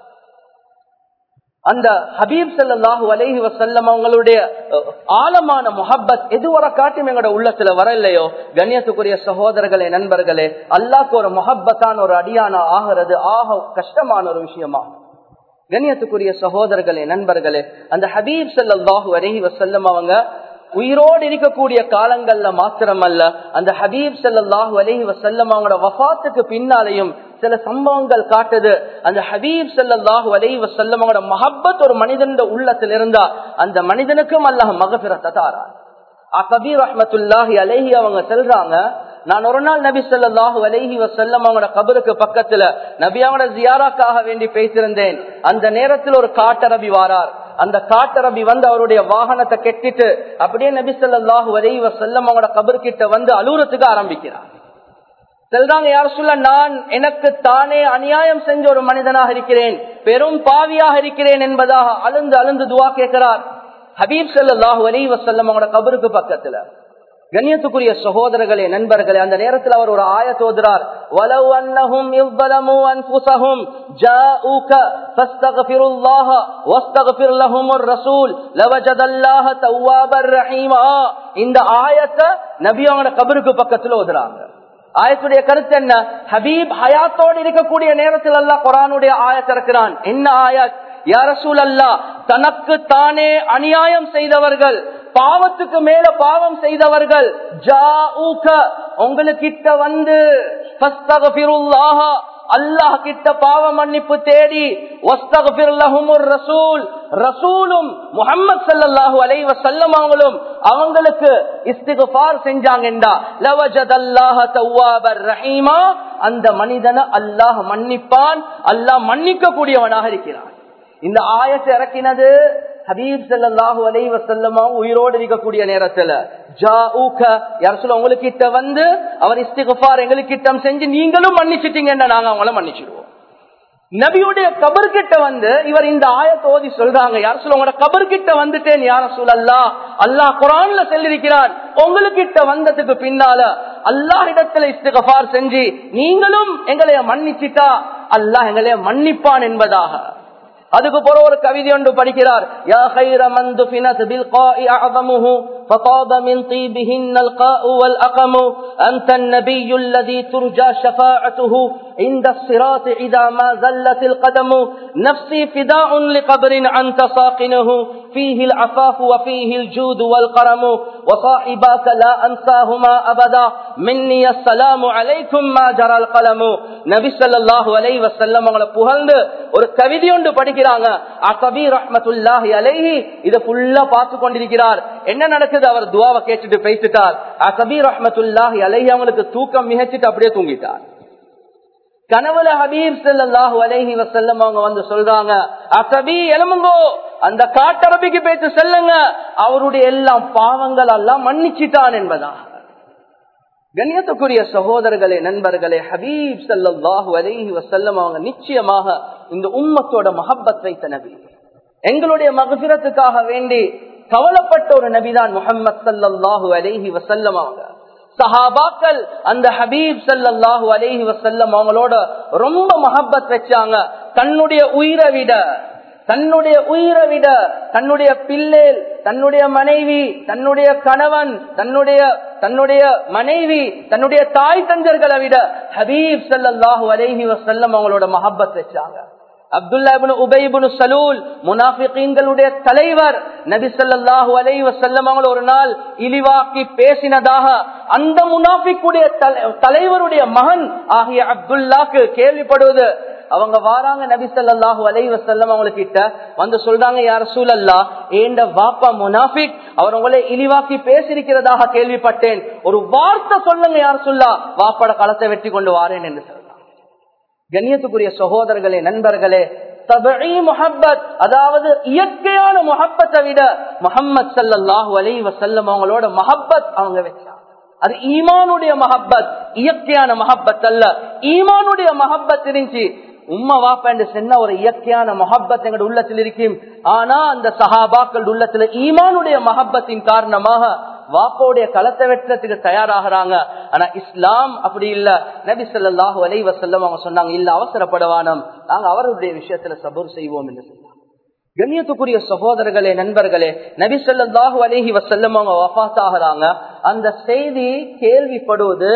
[SPEAKER 1] அந்த ஹபீப் ஸல்லல்லாஹு அலைஹி வஸல்லம் அவங்களுடைய ஆழமான முஹப்பத் எதுவரை காட்டும் எங்களோட உள்ளத்துல வர இல்லையோ, கண்ணியத்துக்குரிய சகோதரர்களே, நண்பர்களே, அல்லாஹ்க்கு ஒரு முஹப்பத்தான ஒரு அடியானா ஆகிறது ஆக கஷ்டமான ஒரு விஷயமா. கண்ணியத்துக்குரிய சகோதரர்களே, நண்பர்களே, அந்த ஹபீப் ஸல்லல்லாஹு அலைஹி வஸல்லம் அவங்க உயிரோடு இருக்கக்கூடிய காலங்கள்ல மாத்திரமல்ல, அந்த ஹபீப் ஸல்லல்லாஹு அலைஹி வஸல்லம் அவங்களோட வஃபாத்துக்கு பின்னாலேயும் சில சம்பவங்கள் காட்டுது. அந்த ஹபீப் ஸல்லல்லாஹு அலைஹி வஸல்லம் அவங்களோட மஹப்பத் ஒரு மனிதனோட உள்ளத்தில் இருந்தா அந்த மனிதனுக்கும் அல்லாஹ் மக்ஃபிரத் தரான். அகபீர் ரஹ்மத்துல்லாஹி அலைஹி அவங்க சொல்றாங்க, நான் ஒரு நாள் நபி ஸல்லல்லாஹு அலைஹி வஸல்லம் அவங்களோட கபருக்கு பக்கத்துல நபி அவங்களோட ஜியாராக்காக வேண்டி பேசியிருந்தேன். அந்த நேரத்தில் ஒரு காட்டரபி வாரார். அந்த காட்டரபி வந்து அவருடைய வாகனத்தை கெட்டிட்டு அப்படியே நபி ஸல்லல்லாஹு அலைஹி வஸல்லம் அவங்களோட கபர்கிட்ட வந்து அழுறதுக்கு ஆரம்பிக்கிறார். சொல்றாங்க, யா ரசூலல்லாஹ், நான் எனக்கு தானே அநியாயம் செஞ்ச ஒரு மனிதனாக இருக்கிறேன், பெரும் பாவியாக இருக்கிறேன் என்பதாக அழுந்து அழுந்து துவா கேட்கிறார். ஹபீப் ஸல்லல்லாஹு அலைஹி வஸல்லம் அவங்களோட கபருக்கு பக்கத்துல. கண்ணியத்துக்குரிய சகோதரர்களே, நண்பர்களே, அந்த நேரத்தில் அவர் ஒரு ஆயத் ஓதுறார். வலவ் அன்னஹும் யظلموا انفسهم جاءوك فاستغفروا الله واستغفر لهم الرسول لوجد الله توابا رحيما. இந்த ஆயத்தை நபி அவங்க கபருக்கு பக்கத்துல ஓதுறாங்க. ஆயத்துடைய கருத்து என்ன? ஹபீப் ஹயாத்தோடு இருக்கக்கூடிய நேரத்தில் அல்லாஹ் குர்ஆனுடைய ஆயத் இறக்குறான். என்ன ஆயத்? யா ரசூலல்லாஹ், தனக்கு தானே அநியாயம் செய்தவர்கள், பாவத்துக்கு மேல பாவம் செய்தவர்கள், ஜாஊக, உங்களுக்கிட்ட வந்து ஃபஸ்தக்ஃபிருல்லாஹ, அல்லாஹ் கிட்ட பாவ மன்னிப்பு தேடி வஸ்தக்ஃபிர் லஹுமுர் ரசூல் ரசூலும் முஹம்மது ஸல்லல்லாஹு அலைஹி வஸல்லம் அவங்களும் அவங்களுக்கு இஸ்திக்ஃபார் செஞ்சாங்கண்டா லவஜதல்லாஹ தவ்வாபர் ரஹீமா, அந்த மனிதனை அல்லாஹ் மன்னிப்பான், அல்லாஹ் மன்னிக்க கூடியவனாக இருக்கிறான். இந்த ஆயத்தை இறக்கினது ஹபீப் ஸல்லல்லாஹு அலைஹி வஸல்லம் உயிரோடு இருக்கக்கூடிய நேரத்துல ஜாஊக யா ரசூல் உங்களுக்கு கிட்ட வந்து அவர் இஸ்திக்ஃபார் எங்களுக்கு கிட்ட செஞ்சு நீங்களும் மன்னிச்சிட்டீங்கன்னா நாங்க அவங்கள மன்னிச்சிடுவோம். நபியுடைய கபர் கிட்ட வந்து இவர் இந்த ஆயத்தை ஓதி சொல்றாங்க, யா ரசூல் உங்களோட கபர் கிட்ட வந்துட்டேன் யா ரசூலல்லாஹ், அல்லாஹ் குர்ஆன்ல சொல்லியிருக்கிறான் உங்களுக்கிட்ட வந்ததுக்கு பின்னால அல்லாஹ் இடத்துல இஸ்திக்ஃபார் செஞ்சு நீங்களும் எங்களை மன்னிச்சிட்டா அல்லாஹ் எங்களை மன்னிப்பான் என்பதாக. அதுக்கு போற ஒரு கவிதை ஒன்று படிக்கிறார், யா கைர மந்து ஃபினத் பில் காஇ அஅதமுஹு فطاب من طيبهن القاء والأقم أنت النبي الذي ترجى شفاعته عند الصراط إذا ما زلت القدم نفسي فداء لقبر أنت ساقنه فيه العفاف وفيه الجود والقرم وصاحباك لا أنساهما أبدا مني السلام عليكم ما جرى القلم. நபி ஸல்லல்லாஹு அலைஹி வஸல்லம் அவங்கள புகழ்ந்து ஒரு கவிதை ஒன்று படிக்கிறாங்க. அகபி ரஹ்மத்துல்லாஹி அலைஹி இத ஃபுல்லா பார்த்து கொண்டிருக்கிறார். என்ன நடக்குது? அவர் துஆவை கேட்டுட்டு பேசிட்டார். அகபி ரஹ்மத்துல்லாஹி அலைஹி அவங்களுக்கு தூக்கம் மிகச்சிட்டு அப்படியே தூங்கிட்டார். கனவுல ஹபீப் ஸல்லல்லாஹு அலைஹி வஸல்லம் அவங்க வந்து சொல்றாங்க, அகபி எழும்புங்கோ, அந்த காட்டரபிக்கு பேச்சு செல்லுங்க, அவருடைய எல்லா பாவங்கள் எல்லாம் மன்னிச்சிட்டான் என்பதா. கண்ணியத்துக்குரிய சகோதரர்களே நண்பர்களே, ஹபீப் ஸல்லல்லாஹு அலைஹி வஸல்லம் அவங்க நிச்சயமாக இந்த உம்மத்தோட மஹப்பத் வைத்த நபி, எங்களுடைய மக்ஃபிரத்துக்காக வேண்டி கவலைப்பட்ட ஒரு நபிதான் முஹம்மது ஸல்லல்லாஹு அலைஹி வஸல்லம் அவங்க. சஹாபாக்கள் அந்த ஹபீப் ஸல்லல்லாஹு அலைஹி வஸல்லம் அவங்களோட ரொம்ப மஹப்பத் வச்சாங்க. தன்னுடைய உயிரை விட தன்னுடைய உயிரை விட தன்னுடைய பிள்ளை, தன்னுடைய மனைவி, தன்னுடைய கணவன், தன்னுடைய தன்னுடைய மனைவி, தன்னுடைய தாய் தந்தர்களை விட ஹபீப் ஸல்லல்லாஹு அலைஹி வஸல்லம் அவங்களோட மஹப்பத் வச்சாங்க. அப்துல்லா இப்னு உபை இப்னு சலூல் முனாஃபிகீன்களுடைய தலைவர், நபி ஸல்லல்லாஹு அலைஹி வஸல்லம் அவங்கள ஒரு நாள் இழிவாக்கி பேசினதாக அந்த முனாஃபிக்குடைய தலைவருடைய மகன் ஆகிய அப்துல்லாக்கு கேள்விப்படுவது. அவங்க வாராங்க நபி ஸல்லல்லாஹு அலைஹி வஸல்லம் அவங்க கிட்ட வந்து சொல்றாங்க, யா ரசூலல்லாஹ், ஏண்ட வாப்பா முனாஃபிக், அவர் உங்களை இழிவாக்கி பேசியிருக்கிறதாக கேள்விப்பட்டேன், ஒரு வார்த்தை சொல்லுங்க யா ரசூலல்லாஹ், வாப்பாட களத்தை வெட்டி கொண்டு வாரேன் என்று சொல்றாங்க. கண்ணியத்துக்குரிய சகோதரர்களே நண்பர்களே, தபீ முஹப்பத், அதாவது இயற்கையான முஹப்பத்தை விட முஹம்மது ஸல்லல்லாஹு அலைஹி வஸல்லம் அவங்களோட மஹப்பத் அவங்க வச்சாங்க. அது ஈமானுடைய மஹப்பத், இயற்கையான மஹப்பத் அல்ல. ஈமானுடைய மஹப்பத் இருந்துச்சு. உம்மா வாப்பா என்று சொன்ன ஒரு இயற்கையான மஹப்பத் எங்க உள்ளத்தில் இருக்கும். ஆனா அந்த சஹாபாக்கள் உள்ளத்துல ஈமானுடைய மஹப்பத்தின் காரணமாக வாப்போடைய களத்தை வெற்றத்துக்கு தயாராகிறாங்க. ஆனா இஸ்லாம் அப்படி இல்ல. நபி ஸல்லல்லாஹு அலைஹி வஸல்லம் அவங்க சொன்னாங்க, இல்ல அவசரப்படவானம், நாங்க அவருடைய விஷயத்துல சபூர் செய்வோம் என்று சொன்னாங்க. கண்ணியத்துக்குரிய சகோதரர்களே நண்பர்களே, நபி ஸல்லல்லாஹு அலைஹி வஸல்லம் அவங்க வஃபாத் ஆகிறாங்க. அந்த செய்தி கேள்விப்படுவது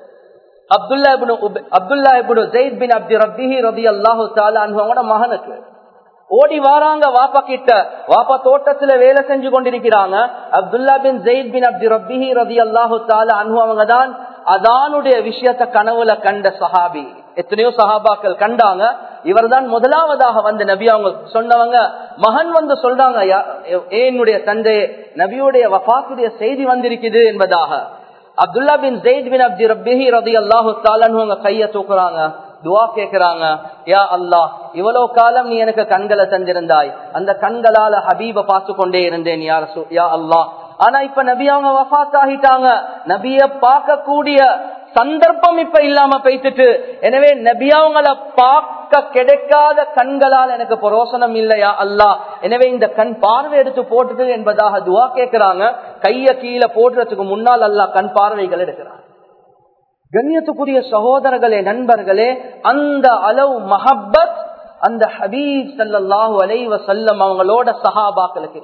[SPEAKER 1] அப்துல்லா இப்னு அப்துல்லா இப்னு ஸைத் பின் அப்தி ரப்பிஹி ரலியல்லாஹு தஆலா அன்ஹுவோட மகனுக்கு. ஓடி வாராங்க வாப்பா கிட்ட. வாப்பா தோட்டத்துல வேலை செஞ்சு கொண்டிருக்கிறாங்க. அப்துல்லா பின் ஸைத் பின் அப்தி ரப்பிஹி ரலியல்லாஹு தஆலா அன்ஹு அவங்க தான் அதானுடைய விஷயத்தை கனவுல கண்ட சஹாபி. எத்தனையோ சஹாபாக்கள் கண்டாங்க. இவர் தான் முதலாவதாக வந்து நபி அவங்க சொன்னவங்க. மகன் வந்து சொல்றாங்க, என்னுடைய தந்தை நபியுடைய வஃபாத்துடைய செய்தி வந்திருக்குது என்பதாக. அப்துல்லா பின் ஸைத் பின் அப்தி ரப்பிஹி ரலியல்லாஹு தஆலா அன்ஹு கையை தூக்குறாங்க, துஆ கேக்குறாங்க, யா அல்லாஹ், இவ்வளவு காலம் நீ எனக்கு கண்களை தந்திருந்தாய், அந்த கண்களால ஹபீப பார்த்து கொண்டே இருந்தேன் யா ரசூல், யா அல்லாஹ். ஆனா இப்ப நபி அவங்க வஃபாத் ஆகிட்டாங்க. நபிய பார்க்க கூடிய சந்தர்ப்பம் இப்ப இல்லாம போயிட்டு, எனவே நபி அவங்களை பார்க்க கிடைக்காத கண்களால் எனக்கு புரோசனம் இல்லையா அல்லாஹ், எனவே இந்த கண் பார்வை எடுத்து போட்டுட்டு என்பதாக துஆ கேட்கிறாங்க. கைய கீழே போடுறதுக்கு முன்னால் அல்லாஹ் கண் பார்வைகள் எடுக்கிறாங்க. கண்ணியத்துக்குரிய சகோதரர்களே நண்பர்களே, அந்த அளவு மஹப்பத் அந்த ஹபீப் ஸல்லல்லாஹு அலைஹி வஸல்லம் அவங்களோட சஹாபாக்களுக்கு.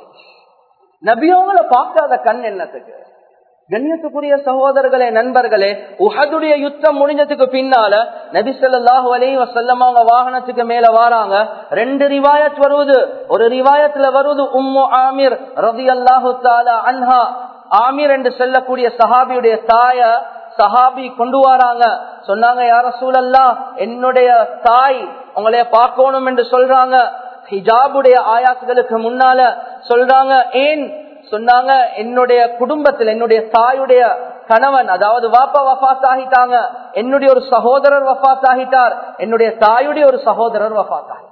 [SPEAKER 1] நபி அவங்கள பார்க்காத கண் என்னத்துக்கு? கண்ணியத்துக்குரிய சகோதரர்களே நண்பர்களே, உஹதுடைய யுத்தம் முடிஞ்சதுக்கு பின்னால நபி ஸல்லல்லாஹு அலைஹி வஸல்லம் அவங்க வாகனத்துக்கு மேல வாராங்க. ரெண்டு ரிவாயத் வருது. ஒரு ரிவாயத்துல வருது உம்மு ஆமிர் ரலியல்லாஹு தஆலா அன்ஹா, ஆமிர் என்று சொல்லக்கூடிய சஹாபியுடைய தாய சஹாபி கொண்டு வராங்க. சொன்னாங்க, யா ரசூலல்லாஹ், என்னுடைய தாய் உங்களைய பார்க்கணும் என்று சொல்றாங்க. ஹிஜாபுடைய ஆயாத்துகளுக்கு முன்னால சொல்றாங்க. ஏன் சொன்னாங்க, என்னுடைய குடும்பத்தில் என்னுடைய தாயுடைய கணவன், அதாவது வாப்பா வஃபாத் ஆகிட்டாங்க, என்னுடைய ஒரு சகோதரர் வஃபாத் ஆகிட்டார், என்னுடைய தாயுடைய ஒரு சகோதரர் வஃபாத் ஆகிட்டார்.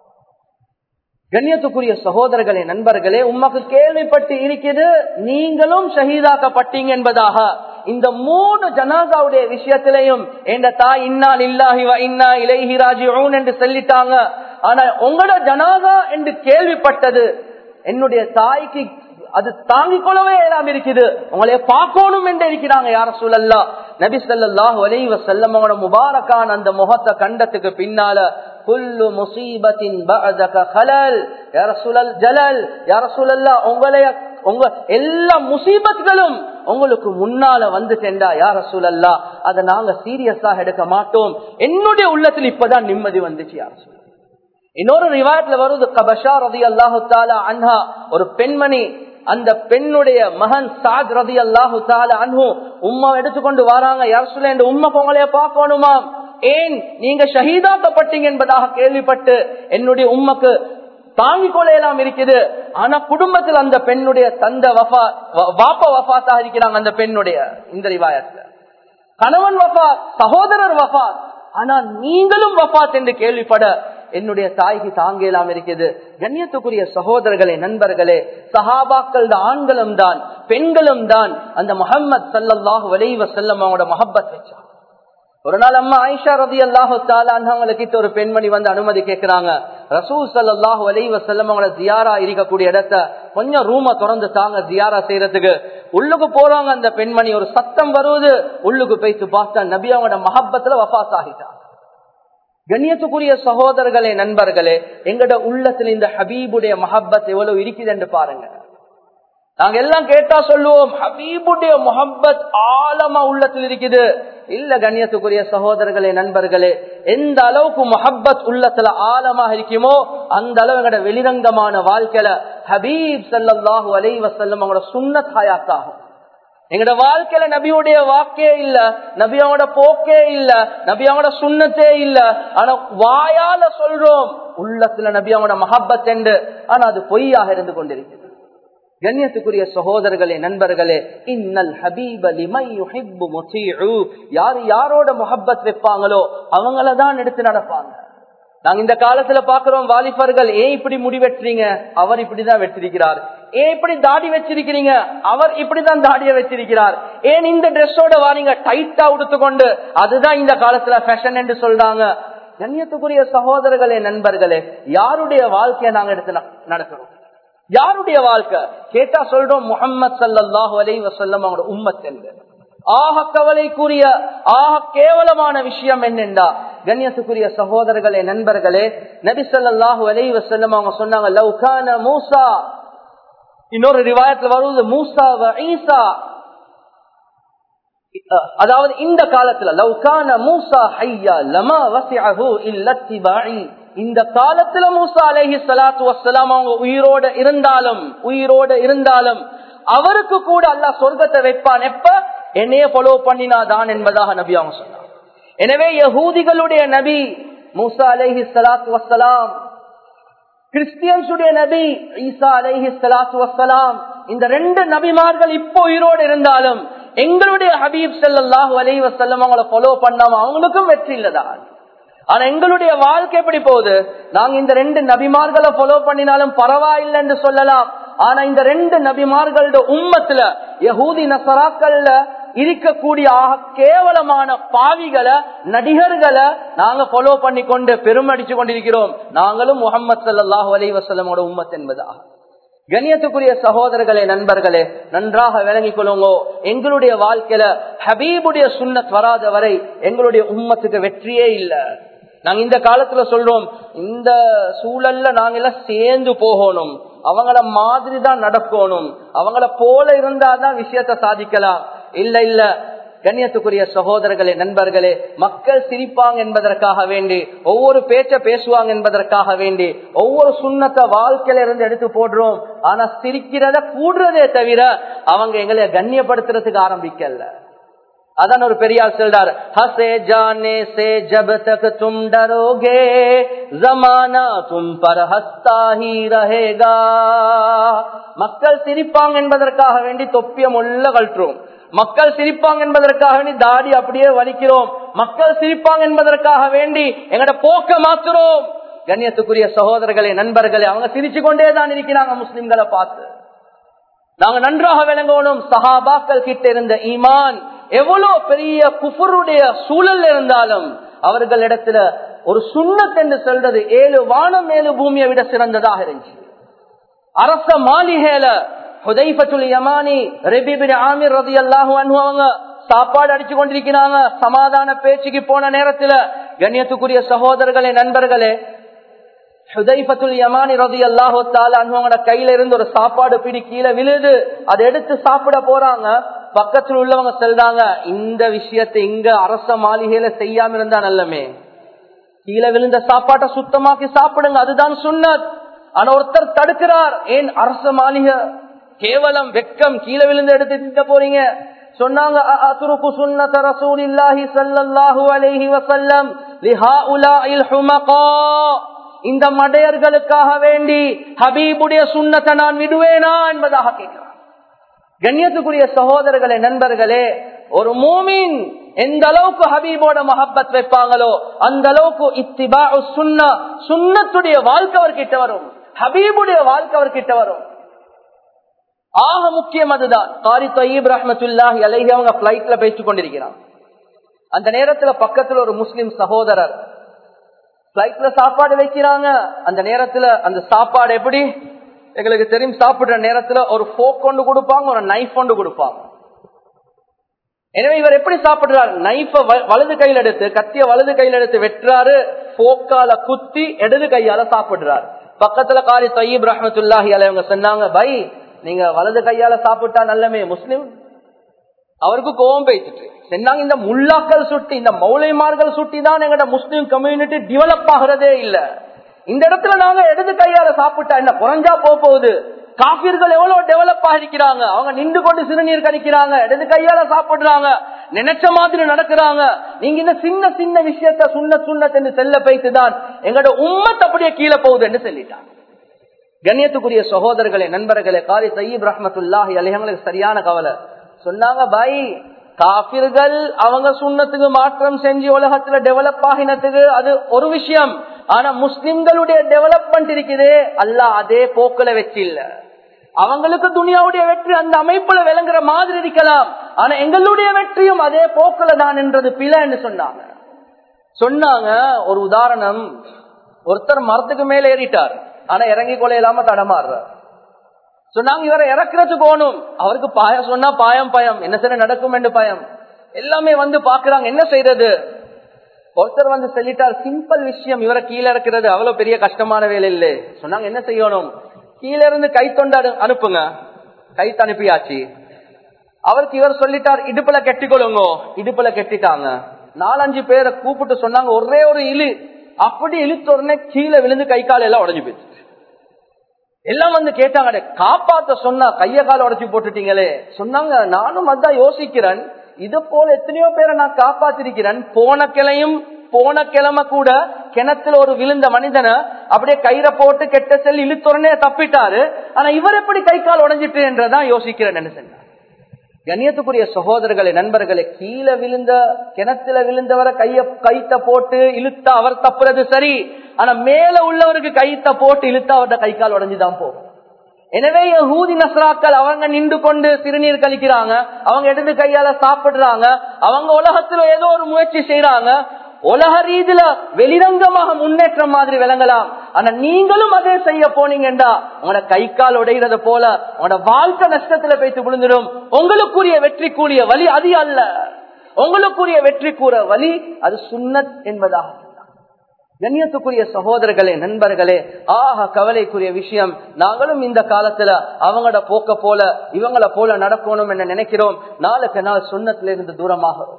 [SPEAKER 1] கண்ணியத்துக்குரிய சகோதரர்களே, நண்பர்களே, உமக்கு கேள்விப்பட்டு இருக்குது நீங்களும் ஷஹீதாக்கப்பட்டீங்க என்பதாக. இந்த மூணு ஜனாசாவுடைய விஷயத்திலையும் என்ற தாய் இன்னா லில்லாஹி வ இன்னா இலைஹி ராஜிஊன் என்று சொல்லிட்டாங்க. ஆனா உங்களோட ஜனாசா என்று கேள்விப்பட்டது என்னுடைய தாய்க்கு அது தாங்கிக் கொள்ளவே எல்லாம் இருக்குது, உங்களைய பார்க்கணும் என்று இருக்கிறாங்க. யா ரசூலல்லாஹ், நபி ஸல்லல்லாஹு அலைஹி வஸல்லம் அவங்களோட முபாரக்கான அந்த முகத்தை கண்டத்துக்கு பின்னால குல்லு முஸீபத்தின் பஅதக ஹலல் யா ரசூலல் ஜலல், யா ரசூலல்லாஹ், உங்களைய உங்க எல்லா முசீபத்களும் உங்களுக்கு முன்னால வந்துட்டேன்டா யா ரசூலல்லாஹ், அதை நாங்க சீரியஸாக எடுக்க மாட்டோம். என்னுடைய உள்ளத்தில் இப்பதான் நிம்மதி வந்துச்சு யா ரசூலல்லாஹ். இன்னொரு ரிவாயத்ல வருது, கபஷா ரலியல்லாஹு தஆலா அன்ஹா, ஒரு பெண்மணி, அந்த பெண்ணுடைய மகன் சாத் ரலியல்லாஹு தஆலா அன்ஹு உம்மா எடுத்துக்கொண்டு வராங்க. யா ரசூலல்லாஹ், இந்த உம்மக்கு உங்களைய பார்க்கணுமா, ஏன் நீங்க ஷஹீதாக்கப்பட்டீங்க என்பதாக கேள்விப்பட்டு என்னுடைய உம்மக்கு தாங்கிக் கொள்ளலாம் இருக்குது. ஆனா குடும்பத்தில் அந்த பெண்ணுடைய தந்தை வஃபா வாப்பா வஃபாத்தாக இருக்கிறாங்க. அந்த பெண்ணுடைய இந்த ரிவாயத்துல கணவன் வஃபாத், சகோதரர் வஃபாத், ஆனா நீங்களும் வஃபாத் என்று கேள்விப்பட என்னுடைய தாய்க்கு தாங்கலாம் இருக்குது. கண்ணியத்துக்குரிய சகோதரர்களே, நண்பர்களே, சஹாபாக்கள் ஆண்களும் தான் பெண்களும் தான் அந்த முஹம்மது ஸல்லல்லாஹு அலைஹி வஸல்லம் அவங்களோட மஹப்பத் வச்சாங்க. ஒரு நாள் அம்மா ஆயிஷா ரலியல்லாஹு தஆலா அன்ஹா ஒரு பெண்மணி வந்து அனுமதி கேட்கிறாங்க. ரசூல் ஸல்லல்லாஹு அலைஹி வஸல்லம் அவங்களோட ஜியாரா இருக்கக்கூடிய இடத்த கொஞ்சம் ரூம திறந்து தாங்க ஜியாரா செய்யறதுக்கு. உள்ளுக்கு போறாங்க. அந்த பெண்மணி, ஒரு சத்தம் வருவது, உள்ளுக்கு போய்த்து பார்த்தா நபி அவங்களோட மஹப்பத்துல வஃபாத் ஆகிட்டாங்க. கண்ணியத்துக்குரிய சகோதரர்களே, நண்பர்களே, எங்கட உள்ளத்துல இந்த ஹபீபுடைய மஹப்பத் எவ்வளவு இருக்குது என்று பாருங்க. நாங்க எல்லாம் கேட்டா சொல்லுவோம் ஹபீபுடைய முஹப்பத் ஆழமா உள்ளத்தில் இருக்குது. இல்ல கண்ணியத்துக்குரிய சகோதரர்களே, நண்பர்களே, எந்த அளவுக்கு முஹப்பத் உள்ளத்துல ஆழமாக இருக்குமோ அந்த அளவு எங்கட வெளிரங்கமான வாழ்க்கையில ஹபீப் ஸல்லல்லாஹு அலைஹி வஸல்லம் அவங்களோட சுன்னத் ஹயாத் ஆகும். எங்கட வாழ்க்கையில நபியோடைய வாக்கே இல்ல, நபியோட போக்கே இல்ல, நபியோட சுன்னத்தே இல்ல, ஆனா வாயால சொல்றோம் உள்ளத்துல நபியோட மஹப்பத் என்று, ஆனா அது பொய்யாக இருந்து கொண்டிருக்கிறது. கண்ணியத்துக்குரிய சகோதரர்களே, நண்பர்களே, இன்னல் ஹபீப லிமன் யுஹிப்பு முதீஉ, யார் யாரோட முஹப்பத் வைப்பாங்களோ அவங்களதான் எடுத்து நடப்பாங்க. நாங்க இந்த காலத்துல பாக்குறோம் வாலிபர்கள், ஏன் இப்படி முடி வெட்டுறீங்க, அவர் இப்படிதான் வெற்றிருக்கிறார். ஏன் இப்படி தாடி வச்சிருக்கிறீங்க, அவர் இப்படிதான் தாடிய வச்சிருக்கிறார். ஏன் இந்த டிரெஸ்ஸோட வாரீங்க, டைட்டா உடுத்துக்கொண்டு, அதுதான் இந்த காலத்துல ஃபேஷன் என்று சொல்றாங்க. கண்ணியத்துக்குரிய சகோதரர்களே, நண்பர்களே, யாருடைய வாழ்க்கையை நாங்க எடுத்து நடக்கிறோம்? யாருடைய வாழ்க்கை கேட்டா சொல்றோம் முஹம்மது ஸல்லல்லாஹு அலைஹி வஸல்லம் அவங்களோட உம்மத் என்று. ஆக கவலைக்குரிய ஆக கேவலமான விஷயம் என்னென்றா, கண்ணியத்துக்குரிய சகோதரர்களே, நண்பர்களே, நபி ஸல்லல்லாஹு அலைஹி வஸல்லம் அவங்க சொன்னாங்க, லவ் கான மூசா, இன்னொரு ரிவாயத்துல வருது மூசா வ ஈசா, அதாவது இந்த காலத்துல லவ் கான மூசா ஹய்யா லமா வஸிஅஹு இல்லா இத்திபாஇ, இந்த காலத்துல மூசா அலைஹி ஸலாத்து வஸ்ஸலாம் அவங்க உயிரோட இருந்தாலும் உயிரோட இருந்தாலும் அவருக்கு கூட அல்லாஹ் சொர்க்கத்தை வைப்பான், எப்ப என்னைய ஃபாலோ பண்ணினாதான் என்பதாக நபி அவங்க சொன்னாங்க. எனவே யஹூதிகளுடைய நபி மூசா அலைஹி ஸலாத்து வஸ்ஸலாம், கிறிஸ்டியன்ஸுடைய நபி ஈசா அலைஹி ஸலாத்து வஸ்ஸலாம், இந்த ரெண்டு நபிமார்கள் இப்போ உயிரோடு இருந்தாலும் எங்களுடைய ஹபீப் ஸல்லல்லாஹு அலைஹி வஸல்லம் அவங்களை ஃபாலோ பண்ணாம அவங்களுக்கும் வெற்றி இல்லதான். ஆனா எங்களுடைய வாழ்க்கை எப்படி போகுது? நாங்க இந்த ரெண்டு நபிமார்களை ஃபாலோ பண்ணினாலும் பரவாயில்லை என்று சொல்லலாம். ஆனா இந்த ரெண்டு நபிமார்களோட உம்மத்துல யஹூதி நசராக்கள்ல இருக்கக்கூடிய கேவலமான பாவிகளை, நடிகர்களை நாங்க ஃபாலோ பண்ணி கொண்டு பெருமடிச்சு கொண்டிருக்கிறோம். நாங்களும் முஹம்மது ஸல்லல்லாஹு அலைஹி வஸல்லமோட உம்மத் என்பதா. கண்ணியத்துக்குரிய சகோதரர்களே, நண்பர்களே, நன்றாக விளங்கிக் கொள்ளுங்க. எங்களுடைய வாழ்க்கையில ஹபீபுடைய சுன்னத் வராத வரை எங்களுடைய உம்மத்துக்கு வெற்றியே இல்லை. நாங்க இந்த காலத்துல சொல்றோம், இந்த சூழல்ல நாங்க எல்லாம் சேர்ந்து போகணும், அவங்கள மாதிரி தான் நடக்கணும், அவங்கள போல இருந்தாதான் விஷயத்தை சாதிக்கலாம். இல்ல இல்ல கண்ணியத்துக்குரிய சகோதரர்களே, நண்பர்களே, மக்கள் சிரிப்பாங்க என்பதற்காக வேண்டி, ஒவ்வொரு பேச்ச பேசுவாங்க என்பதற்காக வேண்டி ஒவ்வொரு சுண்ணத்தை வாழ்க்கையில இருந்து எடுத்து போடுறோம். ஆனா சிரிக்கிறத கூடுறதே தவிர அவங்க எங்களை கண்ணியப்படுத்துறதுக்கு ஆரம்பிக்கல. அதான் ஒரு பெரியார் சொல்றார், ஹசே ஜானே சே ஜப் தக் தும் டரோகே ஜமானா தும் பர் ஹஸ்தா ஹி ரஹேகா. மக்கள் சிரிப்பாங்க என்பதற்காக வேண்டி தொப்பிய முள்ள கழற்றுவோம், மக்கள் சிரிப்பாங்க என்பதற்காக வேண்டி தாடி அப்படியே வலிக்கிறோம், மக்கள் சிரிப்பாங்க என்பதற்காக வேண்டி எங்கட போக்க மாத்துறோம். கண்ணியத்துக்குரிய சகோதரர்களே, நண்பர்களே, அவங்க சிரிச்சு கொண்டேதான் இருக்கிறாங்க முஸ்லிம்களை பார்த்து. நாங்க நன்றாக விளங்கணும், சஹாபாக்கள் கிட்ட இருந்த ஈமான் எவ்வளவு பெரிய குஃபருடைய சூழல் இருந்தாலும் அவர்களிடத்துல ஒரு சுன்னத் என்று சொல்றது ஏழு வானம் ஏழு பூமியை விட சிறந்ததாக இருந்துச்சு. அரச மாளிகையில ஹுதைஃபத்துல் யமானி ரபீ பின் ஆமிர் ரலியல்லாஹு அன்ஹு அவங்க சாப்பாடு அடிச்சு கொண்டிருக்கிறாங்க. சமாதான பேச்சுக்கு போன நேரத்துல கண்ணியத்துக்குரிய சகோதரர்களே, நண்பர்களே, ஹுதைஃபத்துல் யமானி ரலியல்லாஹு தஆலா அன்ஹுவோட கையில இருந்து ஒரு சாப்பாடு பிடி கீழே விழுது. அதை எடுத்து சாப்பிட போறாங்க. பக்கத்தில் உள்ளவங்க சொல்றாங்க, இந்த விஷயத்தை இங்க அரச மாளிகையில செய்யாம இருந்தா நல்லமே, கீழே விழுந்த சாப்பாட்டை சுத்தமாக்கி சாப்பிடுங்க, அதுதான் சுன்னத். ஆனா ஒருத்தர் தடுக்கிறார், ஏன் அரச மாளிகை கேவலம் வெக்கம், கீழே விழுந்து எடுத்து திட்ட போறீங்க. சொன்னாங்க, அத்ருக்கு சுன்னத ரசூலில்லாஹி ஸல்லல்லாஹு அலைஹி வஸல்லம் லிஹாஉலாஇல் ஹுமகா. இந்த மடையர்களுக்காக வேண்டி ஹபீபுடைய சுன்னத்தை நான் விடுவேனா என்பதாக கேட்கிறார். கண்ணியத்துக்குரிய சகோதரர்களே, நண்பர்களே, ஒரு மூமின் எந்த அளவுக்கு ஹபீபோட மஹப்பத் வைப்பாங்களோ அந்த அளவுக்கு இத்திபாஉ சுன்னா, சுன்னத்துடைய வாழ்க்கை அவர்கிட்ட வரும், ஹபீபுடைய வாழ்க்கை அவர்கிட்ட வரும். ஆக முக்கியம் அதுதான். காரி தய்யிப் ரஹ்மத்துல்லாஹி அலைஹி அவங்க பிளைட்ல பேசிக் கொண்டிருக்கிறாங்க. அந்த நேரத்துல பக்கத்துல ஒரு முஸ்லிம் சகோதரர் பிளைட்ல சாப்பாடு வைக்கிறாங்க. அந்த நேரத்துல அந்த சாப்பாடு எப்படி எங்களுக்கு தெரியும், சாப்பிடுற நேரத்துல ஒரு ஃபோக் கொண்டு கொடுப்பாங்க, ஒரு நைஃப் கொண்டு கொடுப்பாங்க. எனவே இவர் எப்படி சாப்பிடுறாரு, நைஃப வலது கையில் எடுத்து, கத்திய வலது கையில் எடுத்து வெட்டுறாரு, ஃபோக்கால குத்தி இடது கையால சாப்பிடுறாரு. பக்கத்துல காரி தய்யிப் ரஹ்மத்துல்லாஹி அலைஹி அவங்க சொன்னாங்க, பை நீங்க வலது கையால சாப்பிட்டா நல்லமே. முஸ்லிம் அவருக்கு கோபம் பேசிட்டு சொன்னாங்க, இந்த முல்லாக்கள் சுட்டி, இந்த மௌலைமார்கள் சுட்டி தான் எங்கட முஸ்லிம் கம்யூனிட்டி டெவலப் ஆகிறதே இல்ல. இந்த இடத்துல நாங்க இடது கையால சாப்பிட்டா என்ன குறைஞ்சா போகுது? காபிர்கள் எவ்வளவு டெவலப் ஆகிக்கிறாங்க, அவங்க நின்று கொண்டு சிறுநீர் கழிக்கிறாங்க, இடது கையால சாப்பிடுறாங்க, நினைச்ச மாதிரி நடக்கிறாங்க. நீங்க இந்த சின்ன சின்ன விஷயத்த சுண்ண சுண்ணத் என்று செல்ல பைத்துதான் எங்களோட உம்மத் அப்படியே கீழே போகுது என்று சொல்லிட்டாங்க. கண்ணியத்துக்குரிய சகோதரர்களே, நண்பர்களே, காரி தய்யிப் ரஹ்மத்துல்லாஹி அலைஹி சரியான கவலை. சொன்னாங்க, பாய் காபிர்கள் அவங்க சுண்ணத்துக்கு மாற்றம் செஞ்சு உலகத்துல டெவலப் ஆகினத்துக்கு அது ஒரு விஷயம். ஆனா முஸ்லிம்களுடைய டெவலப்மெண்ட் இருக்குது, அல்லாஹ் அதே போக்குல வச்சு இல்ல. அவங்களுக்கு துனியாவுடைய வெற்றி அந்த அமைப்புல விளங்குற மாதிரி இருக்கலாம், ஆனா எங்களுடைய வெற்றியும் அதே போக்குல தான் என்றது பிழை என்று சொன்னாங்க. சொன்னாங்க ஒரு உதாரணம், ஒருத்தர் மரத்துக்கு மேல ஏறிட்டார், ஆனா இறங்கி கொள்ள இல்லாம தடமாறுறார். சொன்னாங்க இவரை இறக்குறதுக்கு போகணும், அவருக்கு பாயம் சொன்னா பாயம் பயம், என்ன செய்ய நடக்கும் என்று பயம். எல்லாமே வந்து பாக்குறாங்க, என்ன செய்யறது? ஒருத்தர் வந்து சொல்லிட்டார், சிம்பிள் விஷயம், இவரை கீழே இறக்குறது அவ்வளவு பெரிய கஷ்டமான வேலை இல்லை. சொன்னாங்க என்ன செய்யணும்? கீழே இருந்து கை தொண்டாடு அனுப்புங்க. கைத்து அனுப்பியாச்சு. அவருக்கு இவர் சொல்லிட்டார், இடுப்புல கெட்டிக்கொள்ளுங்க. இடுப்புல கெட்டிட்டாங்க. நாலஞ்சு பேரை கூப்பிட்டு சொன்னாங்க, ஒரே ஒரு இழு. அப்படி இழுத்த உடனே கீழே விழுந்து கை கால எல்லாம் உடஞ்சு போயிடுச்சு. எல்லாம் வந்து கேட்டாங்க, காப்பாத்த சொன்னா கைய கால உடைச்சு போட்டுட்டீங்களே. சொன்னாங்க, நானும் அதான் யோசிக்கிறேன், இது போல எத்தனையோ பேரை நான் காப்பாத்திருக்கிறேன். போன கிளையும் போன கிழமை கூட கிணத்துல ஒரு விழுந்த மனிதனை அப்படியே கயிறை போட்டு கெட்ட செல் இழுத்துறனே தப்பிட்டாரு. ஆனா இவர் எப்படி கை கால் உடைஞ்சிட்டு என்றதான் யோசிக்கிறேன் என்ன சொன்னார். கண்ணியத்துக்குரிய சகோதரர்களே, நண்பர்களே, கீழே விழுந்த கிணத்துல விழுந்தவரை கைய கைத்த போட்டு இழுத்தா அவர் தப்புறது சரி, ஆனா மேல உள்ளவருக்கு கைத்த போட்டு இழுத்தா அவர்கிட்ட கை கால் உடைஞ்சுதான் போகும். எனவே யஹூதி நஸ்ராக்கள் அவங்க நின்று கொண்டு சிறுநீர் கழிக்கிறாங்க, அவங்க இடது கையால சாப்பிடுறாங்க, அவங்க உலகத்துல ஏதோ ஒரு முயற்சி செய்யறாங்க. உலக ரீதியில வெளிரங்கமாக முன்னேற்றம் மாதிரி விளங்கலாம், ஆனா நீங்களும் அதே செய்ய போனீங்கடா உங்களோட கை கால் உடைகிறது போல உங்களோட வாழ்க்கை நஷ்டத்துல போய்த்து விழுந்துடும். உங்களுக்குரிய வெற்றி கூடிய வழி அது அல்ல. உங்களுக்குரிய வெற்றி கூற வழி அது சுன்னத் என்பதாக. கண்ணியத்துக்குரிய சகோதரர்களே, நண்பர்களே, ஆக கவலைக்குரிய விஷயம், நாங்களும் இந்த காலத்துல அவங்களோட போக்க போல இவங்களை போல நடக்கணும் என்று நினைக்கிறோம். நாளுக்கு நாள் சுன்னத்திலிருந்து தூரமாகிறோம்.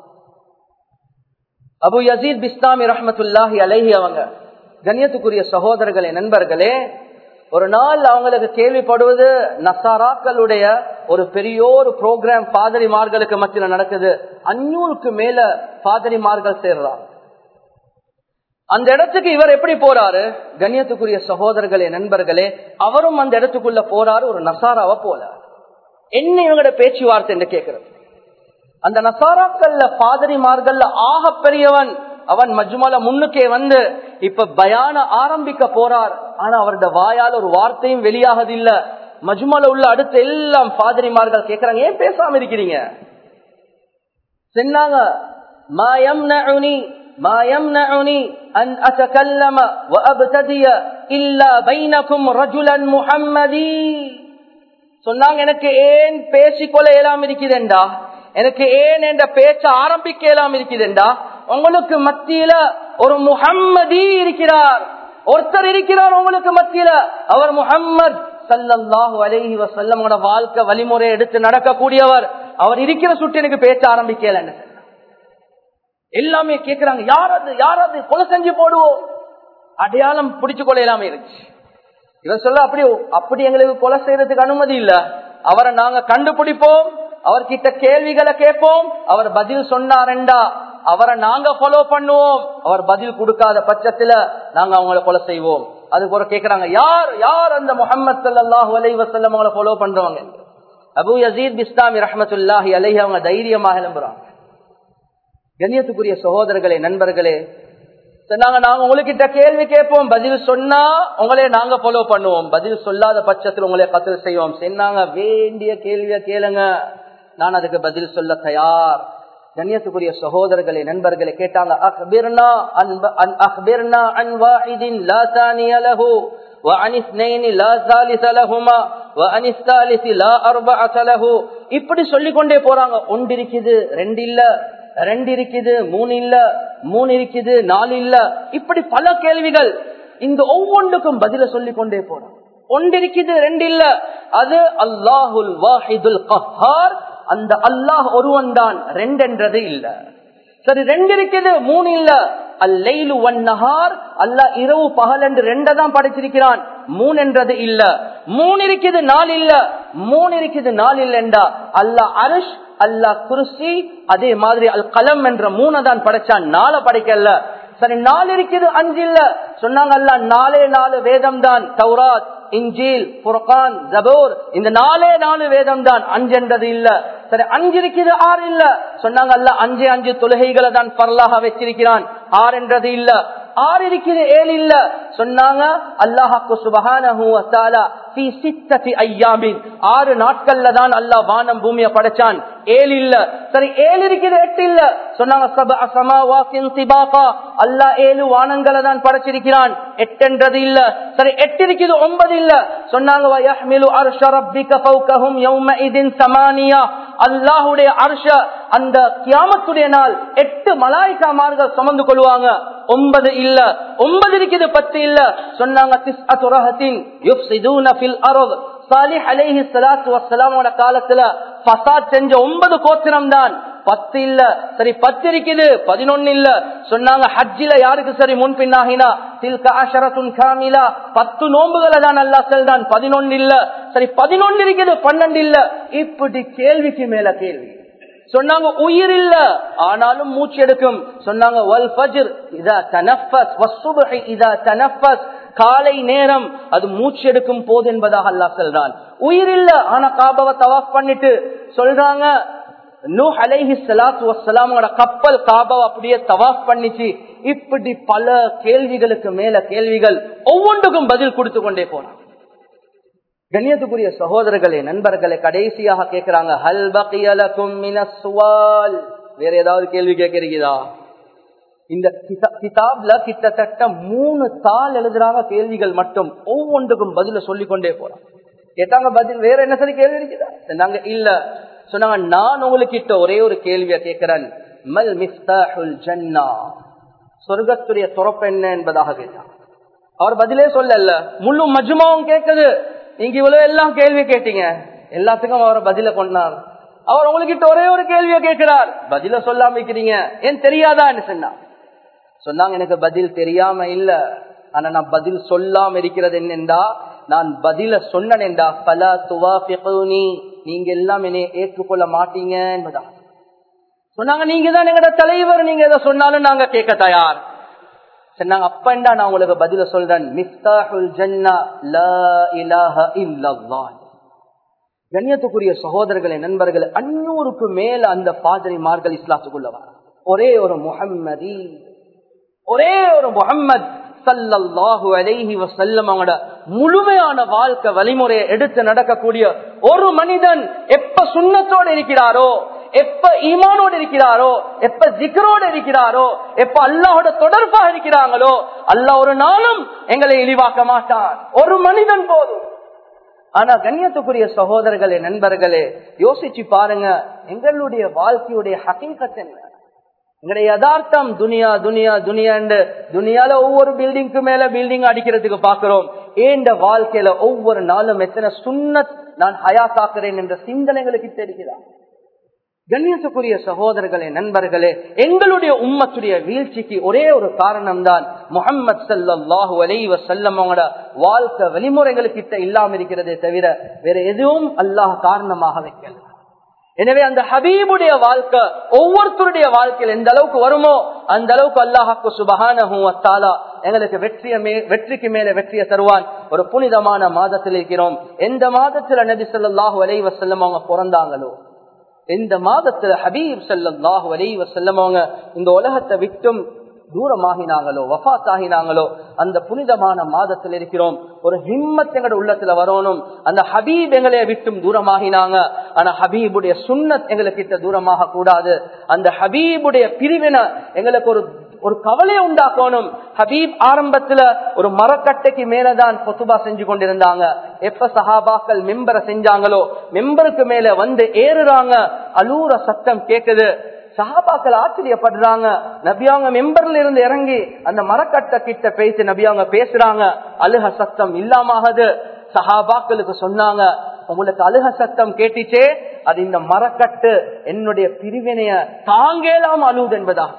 [SPEAKER 1] அபு யசீத் பிஸ்தாமி ரஹ்மத்துல்லாஹி அலைஹி அவங்க, கண்ணியத்துக்குரிய சகோதரர்களே, நண்பர்களே, ஒரு நாள் அவங்களுக்கு கேள்விப்படுவது நசாராக்களுடைய ஒரு பெரிய ஒரு ப்ரோக்ராம் பாதிரிமார்களுக்கு மத்தியில நடக்குது. அஞ்சூறுக்கு மேல பாதிரிமார்கள் சேர்றாங்க. அந்த இடத்துக்கு இவர் எப்படி போறாரு? கண்ணியத்துக்குரிய சகோதரர்களே, நண்பர்களே, அவரும் அந்த இடத்துக்குள்ள போறாரு. ஒரு நசாராவ போல என்ன இவங்களோட பேச்சுவார்த்தை என்று கேட்கிறது. அந்த நசாராக்கள்ல பாதிரிமார்கள்ல ஆக பெரியவன் அவன் மஜ்மால முன்னுக்கே வந்து இப்ப பயான ஆரம்பிக்க போறார். ஆனா அவருடைய வாயால் ஒரு வார்த்தையும் வெளியாகதில்ல. மஜ்மால உள்ள அடுத்த எல்லாம் பாதிரிமார்கள் கேட்கிறாங்க, ஏன் பேசாம இருக்கிறீங்க? சொன்னாங்க, மா யம்னஉனி மா யம்னஉனி அன் அத்தகல்லம வ அப்ததிய இல்லா பைனகும் ரஜுலன் முஹம்மதி. சொன்னாங்க, எனக்கு ஏன் பேசிக்கொள்ள இயலாம இருக்குதுண்டா, எனக்கு ஏன் என்ற பேச்ச ஆரம்பிக்க இயலாம இருக்குதுண்டா, உங்களுக்கு மத்தியில ஒரு முஹம்மதி இருக்கிறார், ஒருத்தர் இருக்கிறார் உங்களுக்கு மத்தியில. அவர் முஹம்மது ஸல்லல்லாஹு அலைஹி வஸல்லம் வாழ்க்கை வழிமுறை எடுத்து நடக்கக்கூடியவர். அவர் இருக்கிற சுட்டு எனக்கு பேச்ச ஆரம்பிக்கல. எல்லாமே கேட்கிறாங்க, யாராவது யாராவது கொலை செஞ்சு போடுவோம், அடையாளம் பிடிச்சு கொள்ள இல்லாம இருந்துச்சு. இவர் சொல்ல, அப்படி அப்படி எங்களுக்கு கொலை செய்யறதுக்கு அனுமதி இல்ல, அவரை நாங்க கண்டுபிடிப்போம், அவர்கிட்ட கேள்விகளை கேட்போம், அவர் பதில் சொன்னாரெண்டா அவரை நாங்க ஃபாலோ பண்ணுவோம், அவர் பதில் கொடுக்காத பட்சத்துல நாங்க அவங்களை கொலை செய்வோம். அதுக்கு ஒரு கேட்கிறாங்க, யார் யார் அந்த முஹம்மது ஸல்லல்லாஹு அலைஹி வஸல்லம் அவங்களை ஃபாலோ பண்றவங்க? அபூ யஸீத் பிஸ்தாமி ரஹ்மத்துல்லாஹி அலைஹி அவங்க தைரியமாக எழும்புறாங்க. கண்ணியத்துக்குரிய சகோதரர்களே, நண்பர்களே, சொன்னாங்க, நாங்க உங்ககிட்ட கேள்வி கேட்போம், பதில் சொன்னா உங்களே நாங்க ஃபாலோ பண்ணுவோம், பதில் சொல்லாத பட்சத்தில் உங்களே கத்தல் செய்வோம். சொன்னாங்க, வேண்டிய கேள்வியை கேளுங்க, நான் அதுக்கு பதில் சொல்ல தயார். கண்ணியத்துக்குரிய சகோதரர்களே, நண்பர்களே, கேட்டாங்க, அக்பிர்னா அன் அக்பிர்னா அன் வாஹிதின் லா தானிய லஹு வ அன் இஸ்னைனி லா ஸாலிஸ லஹுமா வ அன் இஸ்ஸாலிஸி லா அர்பஅஸ லஹு. இப்படி சொல்லிக் கொண்டே போறாங்க. ஒன்று இருக்குது, ரெண்டு இல்ல, ரெண்டு இருக்குது, மூணு இல்ல, மூணு இருக்குது, நாலு இல்ல, இப்படி பல கேள்விகள். இந்த ஒவ்வொன்றுக்கும் பதில சொல்லிக் கொண்டே போறோம். ஒன்று இருக்குது, ரெண்டு இல்ல, அது அல்லாஹுல் வாஹிதுல் கஹ்ஹார், அந்த அல்லாஹ் ஒருவன் தான், ரெண்டு என்றது இல்ல. சரி, ரெண்டு இருக்குது, மூணு இல்ல, அல்லைலு வன் நஹார், அல்லாஹ் இரவு பகல் என்று ரெண்டை தான் படைச்சிருக்கிறான், மூணு என்றது இல்ல. மூணு இருக்குது, நாலு இல்ல, மூணு இருக்குது, நாலு இல்லைண்டா அல்லாஹ் அர்ஷ், அல்லாஹ் குர்சி, அதே மாதிரி அல் கலம் என்ற மூணை தான் படைச்சான், நாலு படைக்கல. சரி, நாலு இருக்குது, அஞ்சு இல்ல. சொன்னாங்க, அல்லாஹ் நாலே நாலு வேதம் தான், தௌராத், இன்ஜீல், ஃபுர்கான், ஜபூர், இந்த நாலே நாலு வேதம் தான், அஞ்சு என்றது இல்ல. சரி, அஞ்சு இருக்குது, ஆறு இல்ல. சொன்னாங்க, அல்லாஹ் அஞ்சு அஞ்சு தொழுகைகளை தான் பரலாக வச்சிருக்கிறான், ஆறு என்றது இல்ல. ஆறு இருக்குது, ஏழு இல்ல. சொன்னாங்க, அல்லாஹ்வுக்கு சுப்ஹானஹு வ தஆலா ஃபீ சித்தத்தி அய்யாமின், ஆறு நாட்கள்ல தான் அல்லாஹ் வானம் பூமியை படைச்சான், ஏழு இல்ல. சரி, ஏழு இருக்குது, எட்டு இல்ல. சொன்னாங்க, சபஅ ஸமாவாத்தின் திபாகா, அல்லாஹ் ஏழு வானங்களை தான் படைச்சிருக்கிறான், எட்டு என்றது இல்ல. சரி, எட்டு இருக்குது, ஒன்பது இல்ல. சொன்னாங்க, வ யஹ்மிலு அர்ஷ ரப்பிக ஃபௌகஹும் யௌமஇதின் ஸமானியா, அல்லாஹ்வுடைய அர்ஷ அந்த கியாமத்துடைய நாள் எட்டு மலாயிகாமார்கள் சுமந்து கொள்வாங்க, ஒன்பது இல்ல. ஒன்பது இருக்குது, பத்து இல்ல. சொன்னாங்க, திஸ்அத்து ரஹத்தின் யுஃப்ஸிதூன ஃபில் அர்த், சாலிஹ் அலைஹி ஸலாத்து வஸ்ஸலாமோட காலத்துல ஃபஸாத் செஞ்ச ஒன்பது கோத்திரம் தான், பத்து இல்ல. சரி, பத்து இருக்குது, பதினொன்னு இல்ல. சொன்னாங்க, ஹஜ்ஜில யாருக்கு சரி முன்பின்னாகினா தில்க அஷரத்துன் காமிலா, பத்து நோன்புகளை தான் அல்லாஹ் சொல்றான், பதினொன்னு இல்ல. சரி, பதினொன்னு இருக்குது, பன்னெண்டு இல்ல. இப்படி கேள்விக்கு மேல கேள்வி. சொன்னாங்க, உயிர் இல்ல, ஆனாலும் மூச்சு எடுக்கும். சொன்னாங்க, வல் ஃபஜ்ர் இதா தனஃபஸ் வஸ்ஸுப்ஹி இதா தனஃபஸ், காலை நேரம் அது மூச்சு எடுக்கும் போது என்பதாக அல்லாஹ் சொல்றான். உயிர் இல்ல, ஆனா காபாவை தவாஃப் பண்ணிட்டு சொல்றாங்க, நூஹ் அலைஹிஸ்ஸலாத்து வஸ்ஸலாமோட கப்பல் காபாவை அப்படியே தவாஃப் பண்ணிச்சு. இப்படி பல கேள்விகளுக்கு மேல கேள்விகள், ஒவ்வொன்றுக்கும் பதில் கொடுத்து கொண்டே போனாங்க. கண்ணியத்துக்குரிய சகோதரர்களே, நண்பர்களே, கடைசியாக கேட்கிறாங்க, ஹல் பகிய லகும் மினஸ் சுவால், வேற ஏதாவது கேள்வி கேட்கிறீங்களா? இந்த கிதாப்ல கிட்டத்தட்ட மூணு தாள் எழுதுறாங்க, கேள்விகள் மட்டும், ஒவ்வொன்றுக்கும் பதில சொல்லிக் கொண்டே போறாங்க. கேட்டாங்க, பதில் வேற என்ன சரி கேள்வி இருக்குதா? சொன்னாங்க, இல்ல. சொன்னாங்க, நான் உங்களுக்கிட்ட ஒரே ஒரு கேள்வியை கேட்கிறேன், மல் மிஃப்தாஹுல் ஜன்னா, சொர்க்கத்துடைய துறப்பு என்ன என்பதாக கேட்டாங்க. அவர் பதிலே சொல்லல, முழு மஜ்மாவும் கேட்குது, நீங்க இவ்வளவு எல்லாம் கேள்வி கேட்டீங்க, எல்லாத்துக்கும் அவர் பதில கொண்டார். அவர் உங்ககிட்ட ஒரே ஒரு கேள்வியை கேட்கிறார், பதில சொல்லாம இருக்கிறீங்க, ஏன் தெரியாதா என்ன சொன்னா? சொன்னாங்க, எனக்கு பதில் தெரியாம இல்ல, ஆனா நான் பதில் சொல்லாம இருக்கிறது என்னென்றா, நான் பதில சொன்னேன்டா, பலா துவாஃபிகுனி, நீங்க எல்லாம் என்னை ஏற்றுக்கொள்ள மாட்டீங்க என்பதா சொன்னாங்க. நீங்க தான் எங்கட தலைவர், நீங்க எதை சொன்னாலும் நாங்க கேட்க தயார் சொன்னாங்க. அப்பண்டா நான் உங்களுக்கு பதில சொல்றேன், மிஃப்தாஹுல் ஜன்னா லா இலாஹ இல்லல்லாஹ். கண்ணியத்துக்குரிய சகோதரர்களே, நண்பர்களே, அஞ்சூறுக்கு மேல அந்த பாதிரிமார்கள் இஸ்லாத்துக்குள்ள வர ஒரே ஒரு முஹம்மதி, ஒரே ஒரு முஹம்மத் ஸல்லல்லாஹு அலைஹி வஸல்லம் அவங்களோட முழுமையான வாழ்க்கை வழிமுறையை எடுத்து நடக்கக்கூடிய ஒரு மனிதன் எப்ப சுன்னத்தோடு இருக்கிறாரோ, எப்ப ஈமானோடு இருக்கிறாரோ, எப்ப ஜிக்ரோடு இருக்கிறாரோ, எப்ப அல்லாஹோட தொடர்பாக இருக்கிறாங்களோ, அல்லாஹ் ஒரு நாளும் எங்களை இழிவாக்க மாட்டான். ஒரு மனிதன் போதும். ஆனா கண்ணியத்துக்குரிய சகோதரர்களே, நண்பர்களே, யோசிச்சு பாருங்க, எங்களுடைய வாழ்க்கையுடைய ஹகீகத் என்ன? எங்களுடைய யதார்த்தம் துனியா துனியா துனியா துனியால ஒவ்வொரு பில்டிங்க்கு மேல பில்டிங் அடிக்கிறதுக்கு பாக்குறோம். ஏண்ட வாழ்க்கையில ஒவ்வொரு நாளும் எத்தனை சுன்னத் நான் ஹயாத்தாக்குறேன் என்ற சிந்தனைகளுக்கு தெரிகிறார். கண்ணியத்துக்குரிய சகோதரர்களே, நண்பர்களே, எங்களுடைய உம்மத்துடைய வீழ்ச்சிக்கு ஒரே ஒரு காரணம் தான் முஹம்மது ஸல்லல்லாஹு அலைஹி வஸல்லம் அவங்களோட வாழ்க்கை வழிமுறைகளுக்கு கிட்ட இல்லாம இருக்கிறதே தவிர வேற எதுவும் அல்லாஹ் காரணமாக வைக்கல. எனவே அந்த ஹபீபுடைய வாழ்க்கை ஒவ்வொருத்தருடைய வாழ்க்கையில் எந்த அளவுக்கு வருமோ அந்த அளவுக்கு அல்லாஹ்வுக்கு சுப்ஹானஹு வ தஆலா எங்களுக்கு வெற்றியை வெற்றிக்கு மேல வெற்றியை தருவான். ஒரு புனிதமான மாதத்தில் இருக்கிறோம். எந்த மாதத்துல நபி ஸல்லல்லாஹு அலைஹி வஸல்லம் அவங்க பிறந்தாங்களோ, இந்த மாதத்துல ஹபீப் ஸல்லல்லாஹு அலைஹி வஸல்லம் அவங்க இந்த உலகத்தை விட்டும் தூரமாகினாங்களோ, வஃபாத் ஆகினாங்களோ, அந்த புனிதமான மாதத்தில் இருக்கிறோம். ஒரு ஹிம்மத் எங்கட உள்ளத்துல வரணும். அந்த ஹபீப் எங்களை விட்டும் தூரமாகினாங்க, ஆனா ஹபீபுடைய சுன்னத் எங்களுக்கு கிட்ட தூரமாக கூடாது. அந்த ஹபீபுடைய பிரிவினை எங்களுக்கு ஒரு ஒரு கவலையை உண்டாக்கணும். ஹபீப் ஆரம்பத்துல ஒரு மரக்கட்டைக்கு மேலதான் கொத்துபா செஞ்சு கொண்டிருந்தாங்க. எப்ப சஹாபாக்கள் மெம்பரை செஞ்சாங்களோ, மெம்பருக்கு மேல வந்து ஏறுறாங்க, அலூர சத்தம் கேக்குது. சஹாபாக்கள் ஆச்சரியப்படுறாங்க. நபியாங்க மெம்பர்ல இருந்து இறங்கி அந்த மரக்கட்டை கிட்ட பேசி நபியாங்க பேசுறாங்க. அழுக சத்தம் இல்லாமது. சஹாபாக்களுக்கு சொன்னாங்க, உங்களுக்கு அழுக சத்தம் கேட்டுச்சே, அது இந்த மரக்கட்டு என்னுடைய பிரிவினைய தாங்கேலாம் அழுது என்பதா.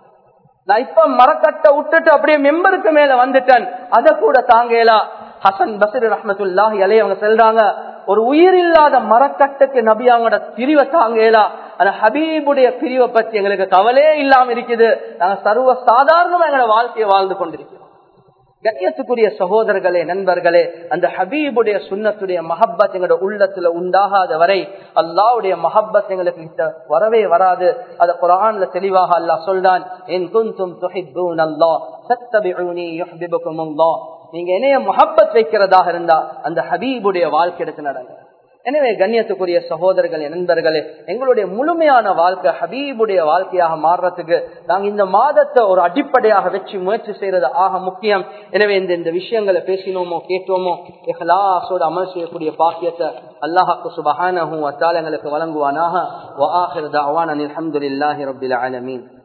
[SPEAKER 1] நான் இப்ப மரக்கட்டை விட்டுட்டு அப்படியே மெம்பருக்கு மேல வந்துட்டேன், அத கூட தாங்கேலா. ஹசன் பஸ்ரி ரஹ்மத்துல்லாஹி அலைஹி அவங்க சொல்றாங்க, ஒரு உயிர் இல்லாத மரக்கட்டுக்கு நபி அவங்களோட பிரிவை தாங்கேலா, ஆனா ஹபீபுடைய பிரிவை பத்தி எங்களுக்கு கவலையே இல்லாம இருக்குது. நாங்க சர்வ சாதாரணமா எங்களோட வாழ்க்கையை வாழ்ந்து கொண்டிருக்கிறோம். கண்ணியத்துக்குரிய சகோதரர்களே, நண்பர்களே, அந்த ஹபீபுடைய சுன்னத்துடைய மஹப்பத் எங்களோட உள்ளத்துல உண்டாகாத வரை அல்லாஹ்வுடைய மஹப்பத் எங்களுக்கு வரவே வராது. அத குர்ஆன்ல தெளிவாக அல்லாஹ் சொல்றான், இன் குன்தும் துஹிப்பூனல்லாஹ் ஃபத்தபிஊனி யுஹ்பிபுகுமுல்லாஹ். நீங்க என்னைய மஹப்பத் வைக்கிறதாக இருந்தா அந்த ஹபீபுடைய வாழ்க்கை எடுத்து நடங்க. எனவே கண்ணியத்துக்குரிய சகோதரர்களே, நண்பர்களே, எங்களுடைய முழுமையான வாழ்க்கை ஹபீபுடைய வாழ்க்கையாக மாறுறதுக்கு நாங்க இந்த மாதத்தை ஒரு அடிப்படையாக வச்சு முயற்சி செய்யறது ஆக முக்கியம். எனவே இந்த இந்த விஷயங்களை பேசினோமோ கேட்டோமோ இஹ்லாஸோடு அமல் செய்யக்கூடிய பாக்கியத்தை அல்லாஹ்வுக்கு சுப்ஹானஹு வ தஆலா எங்களுக்கு வழங்குவானாக. வ ஆகிரு தஅவானா அல்ஹம்துலில்லாஹி ரப்பில் ஆலமீன்.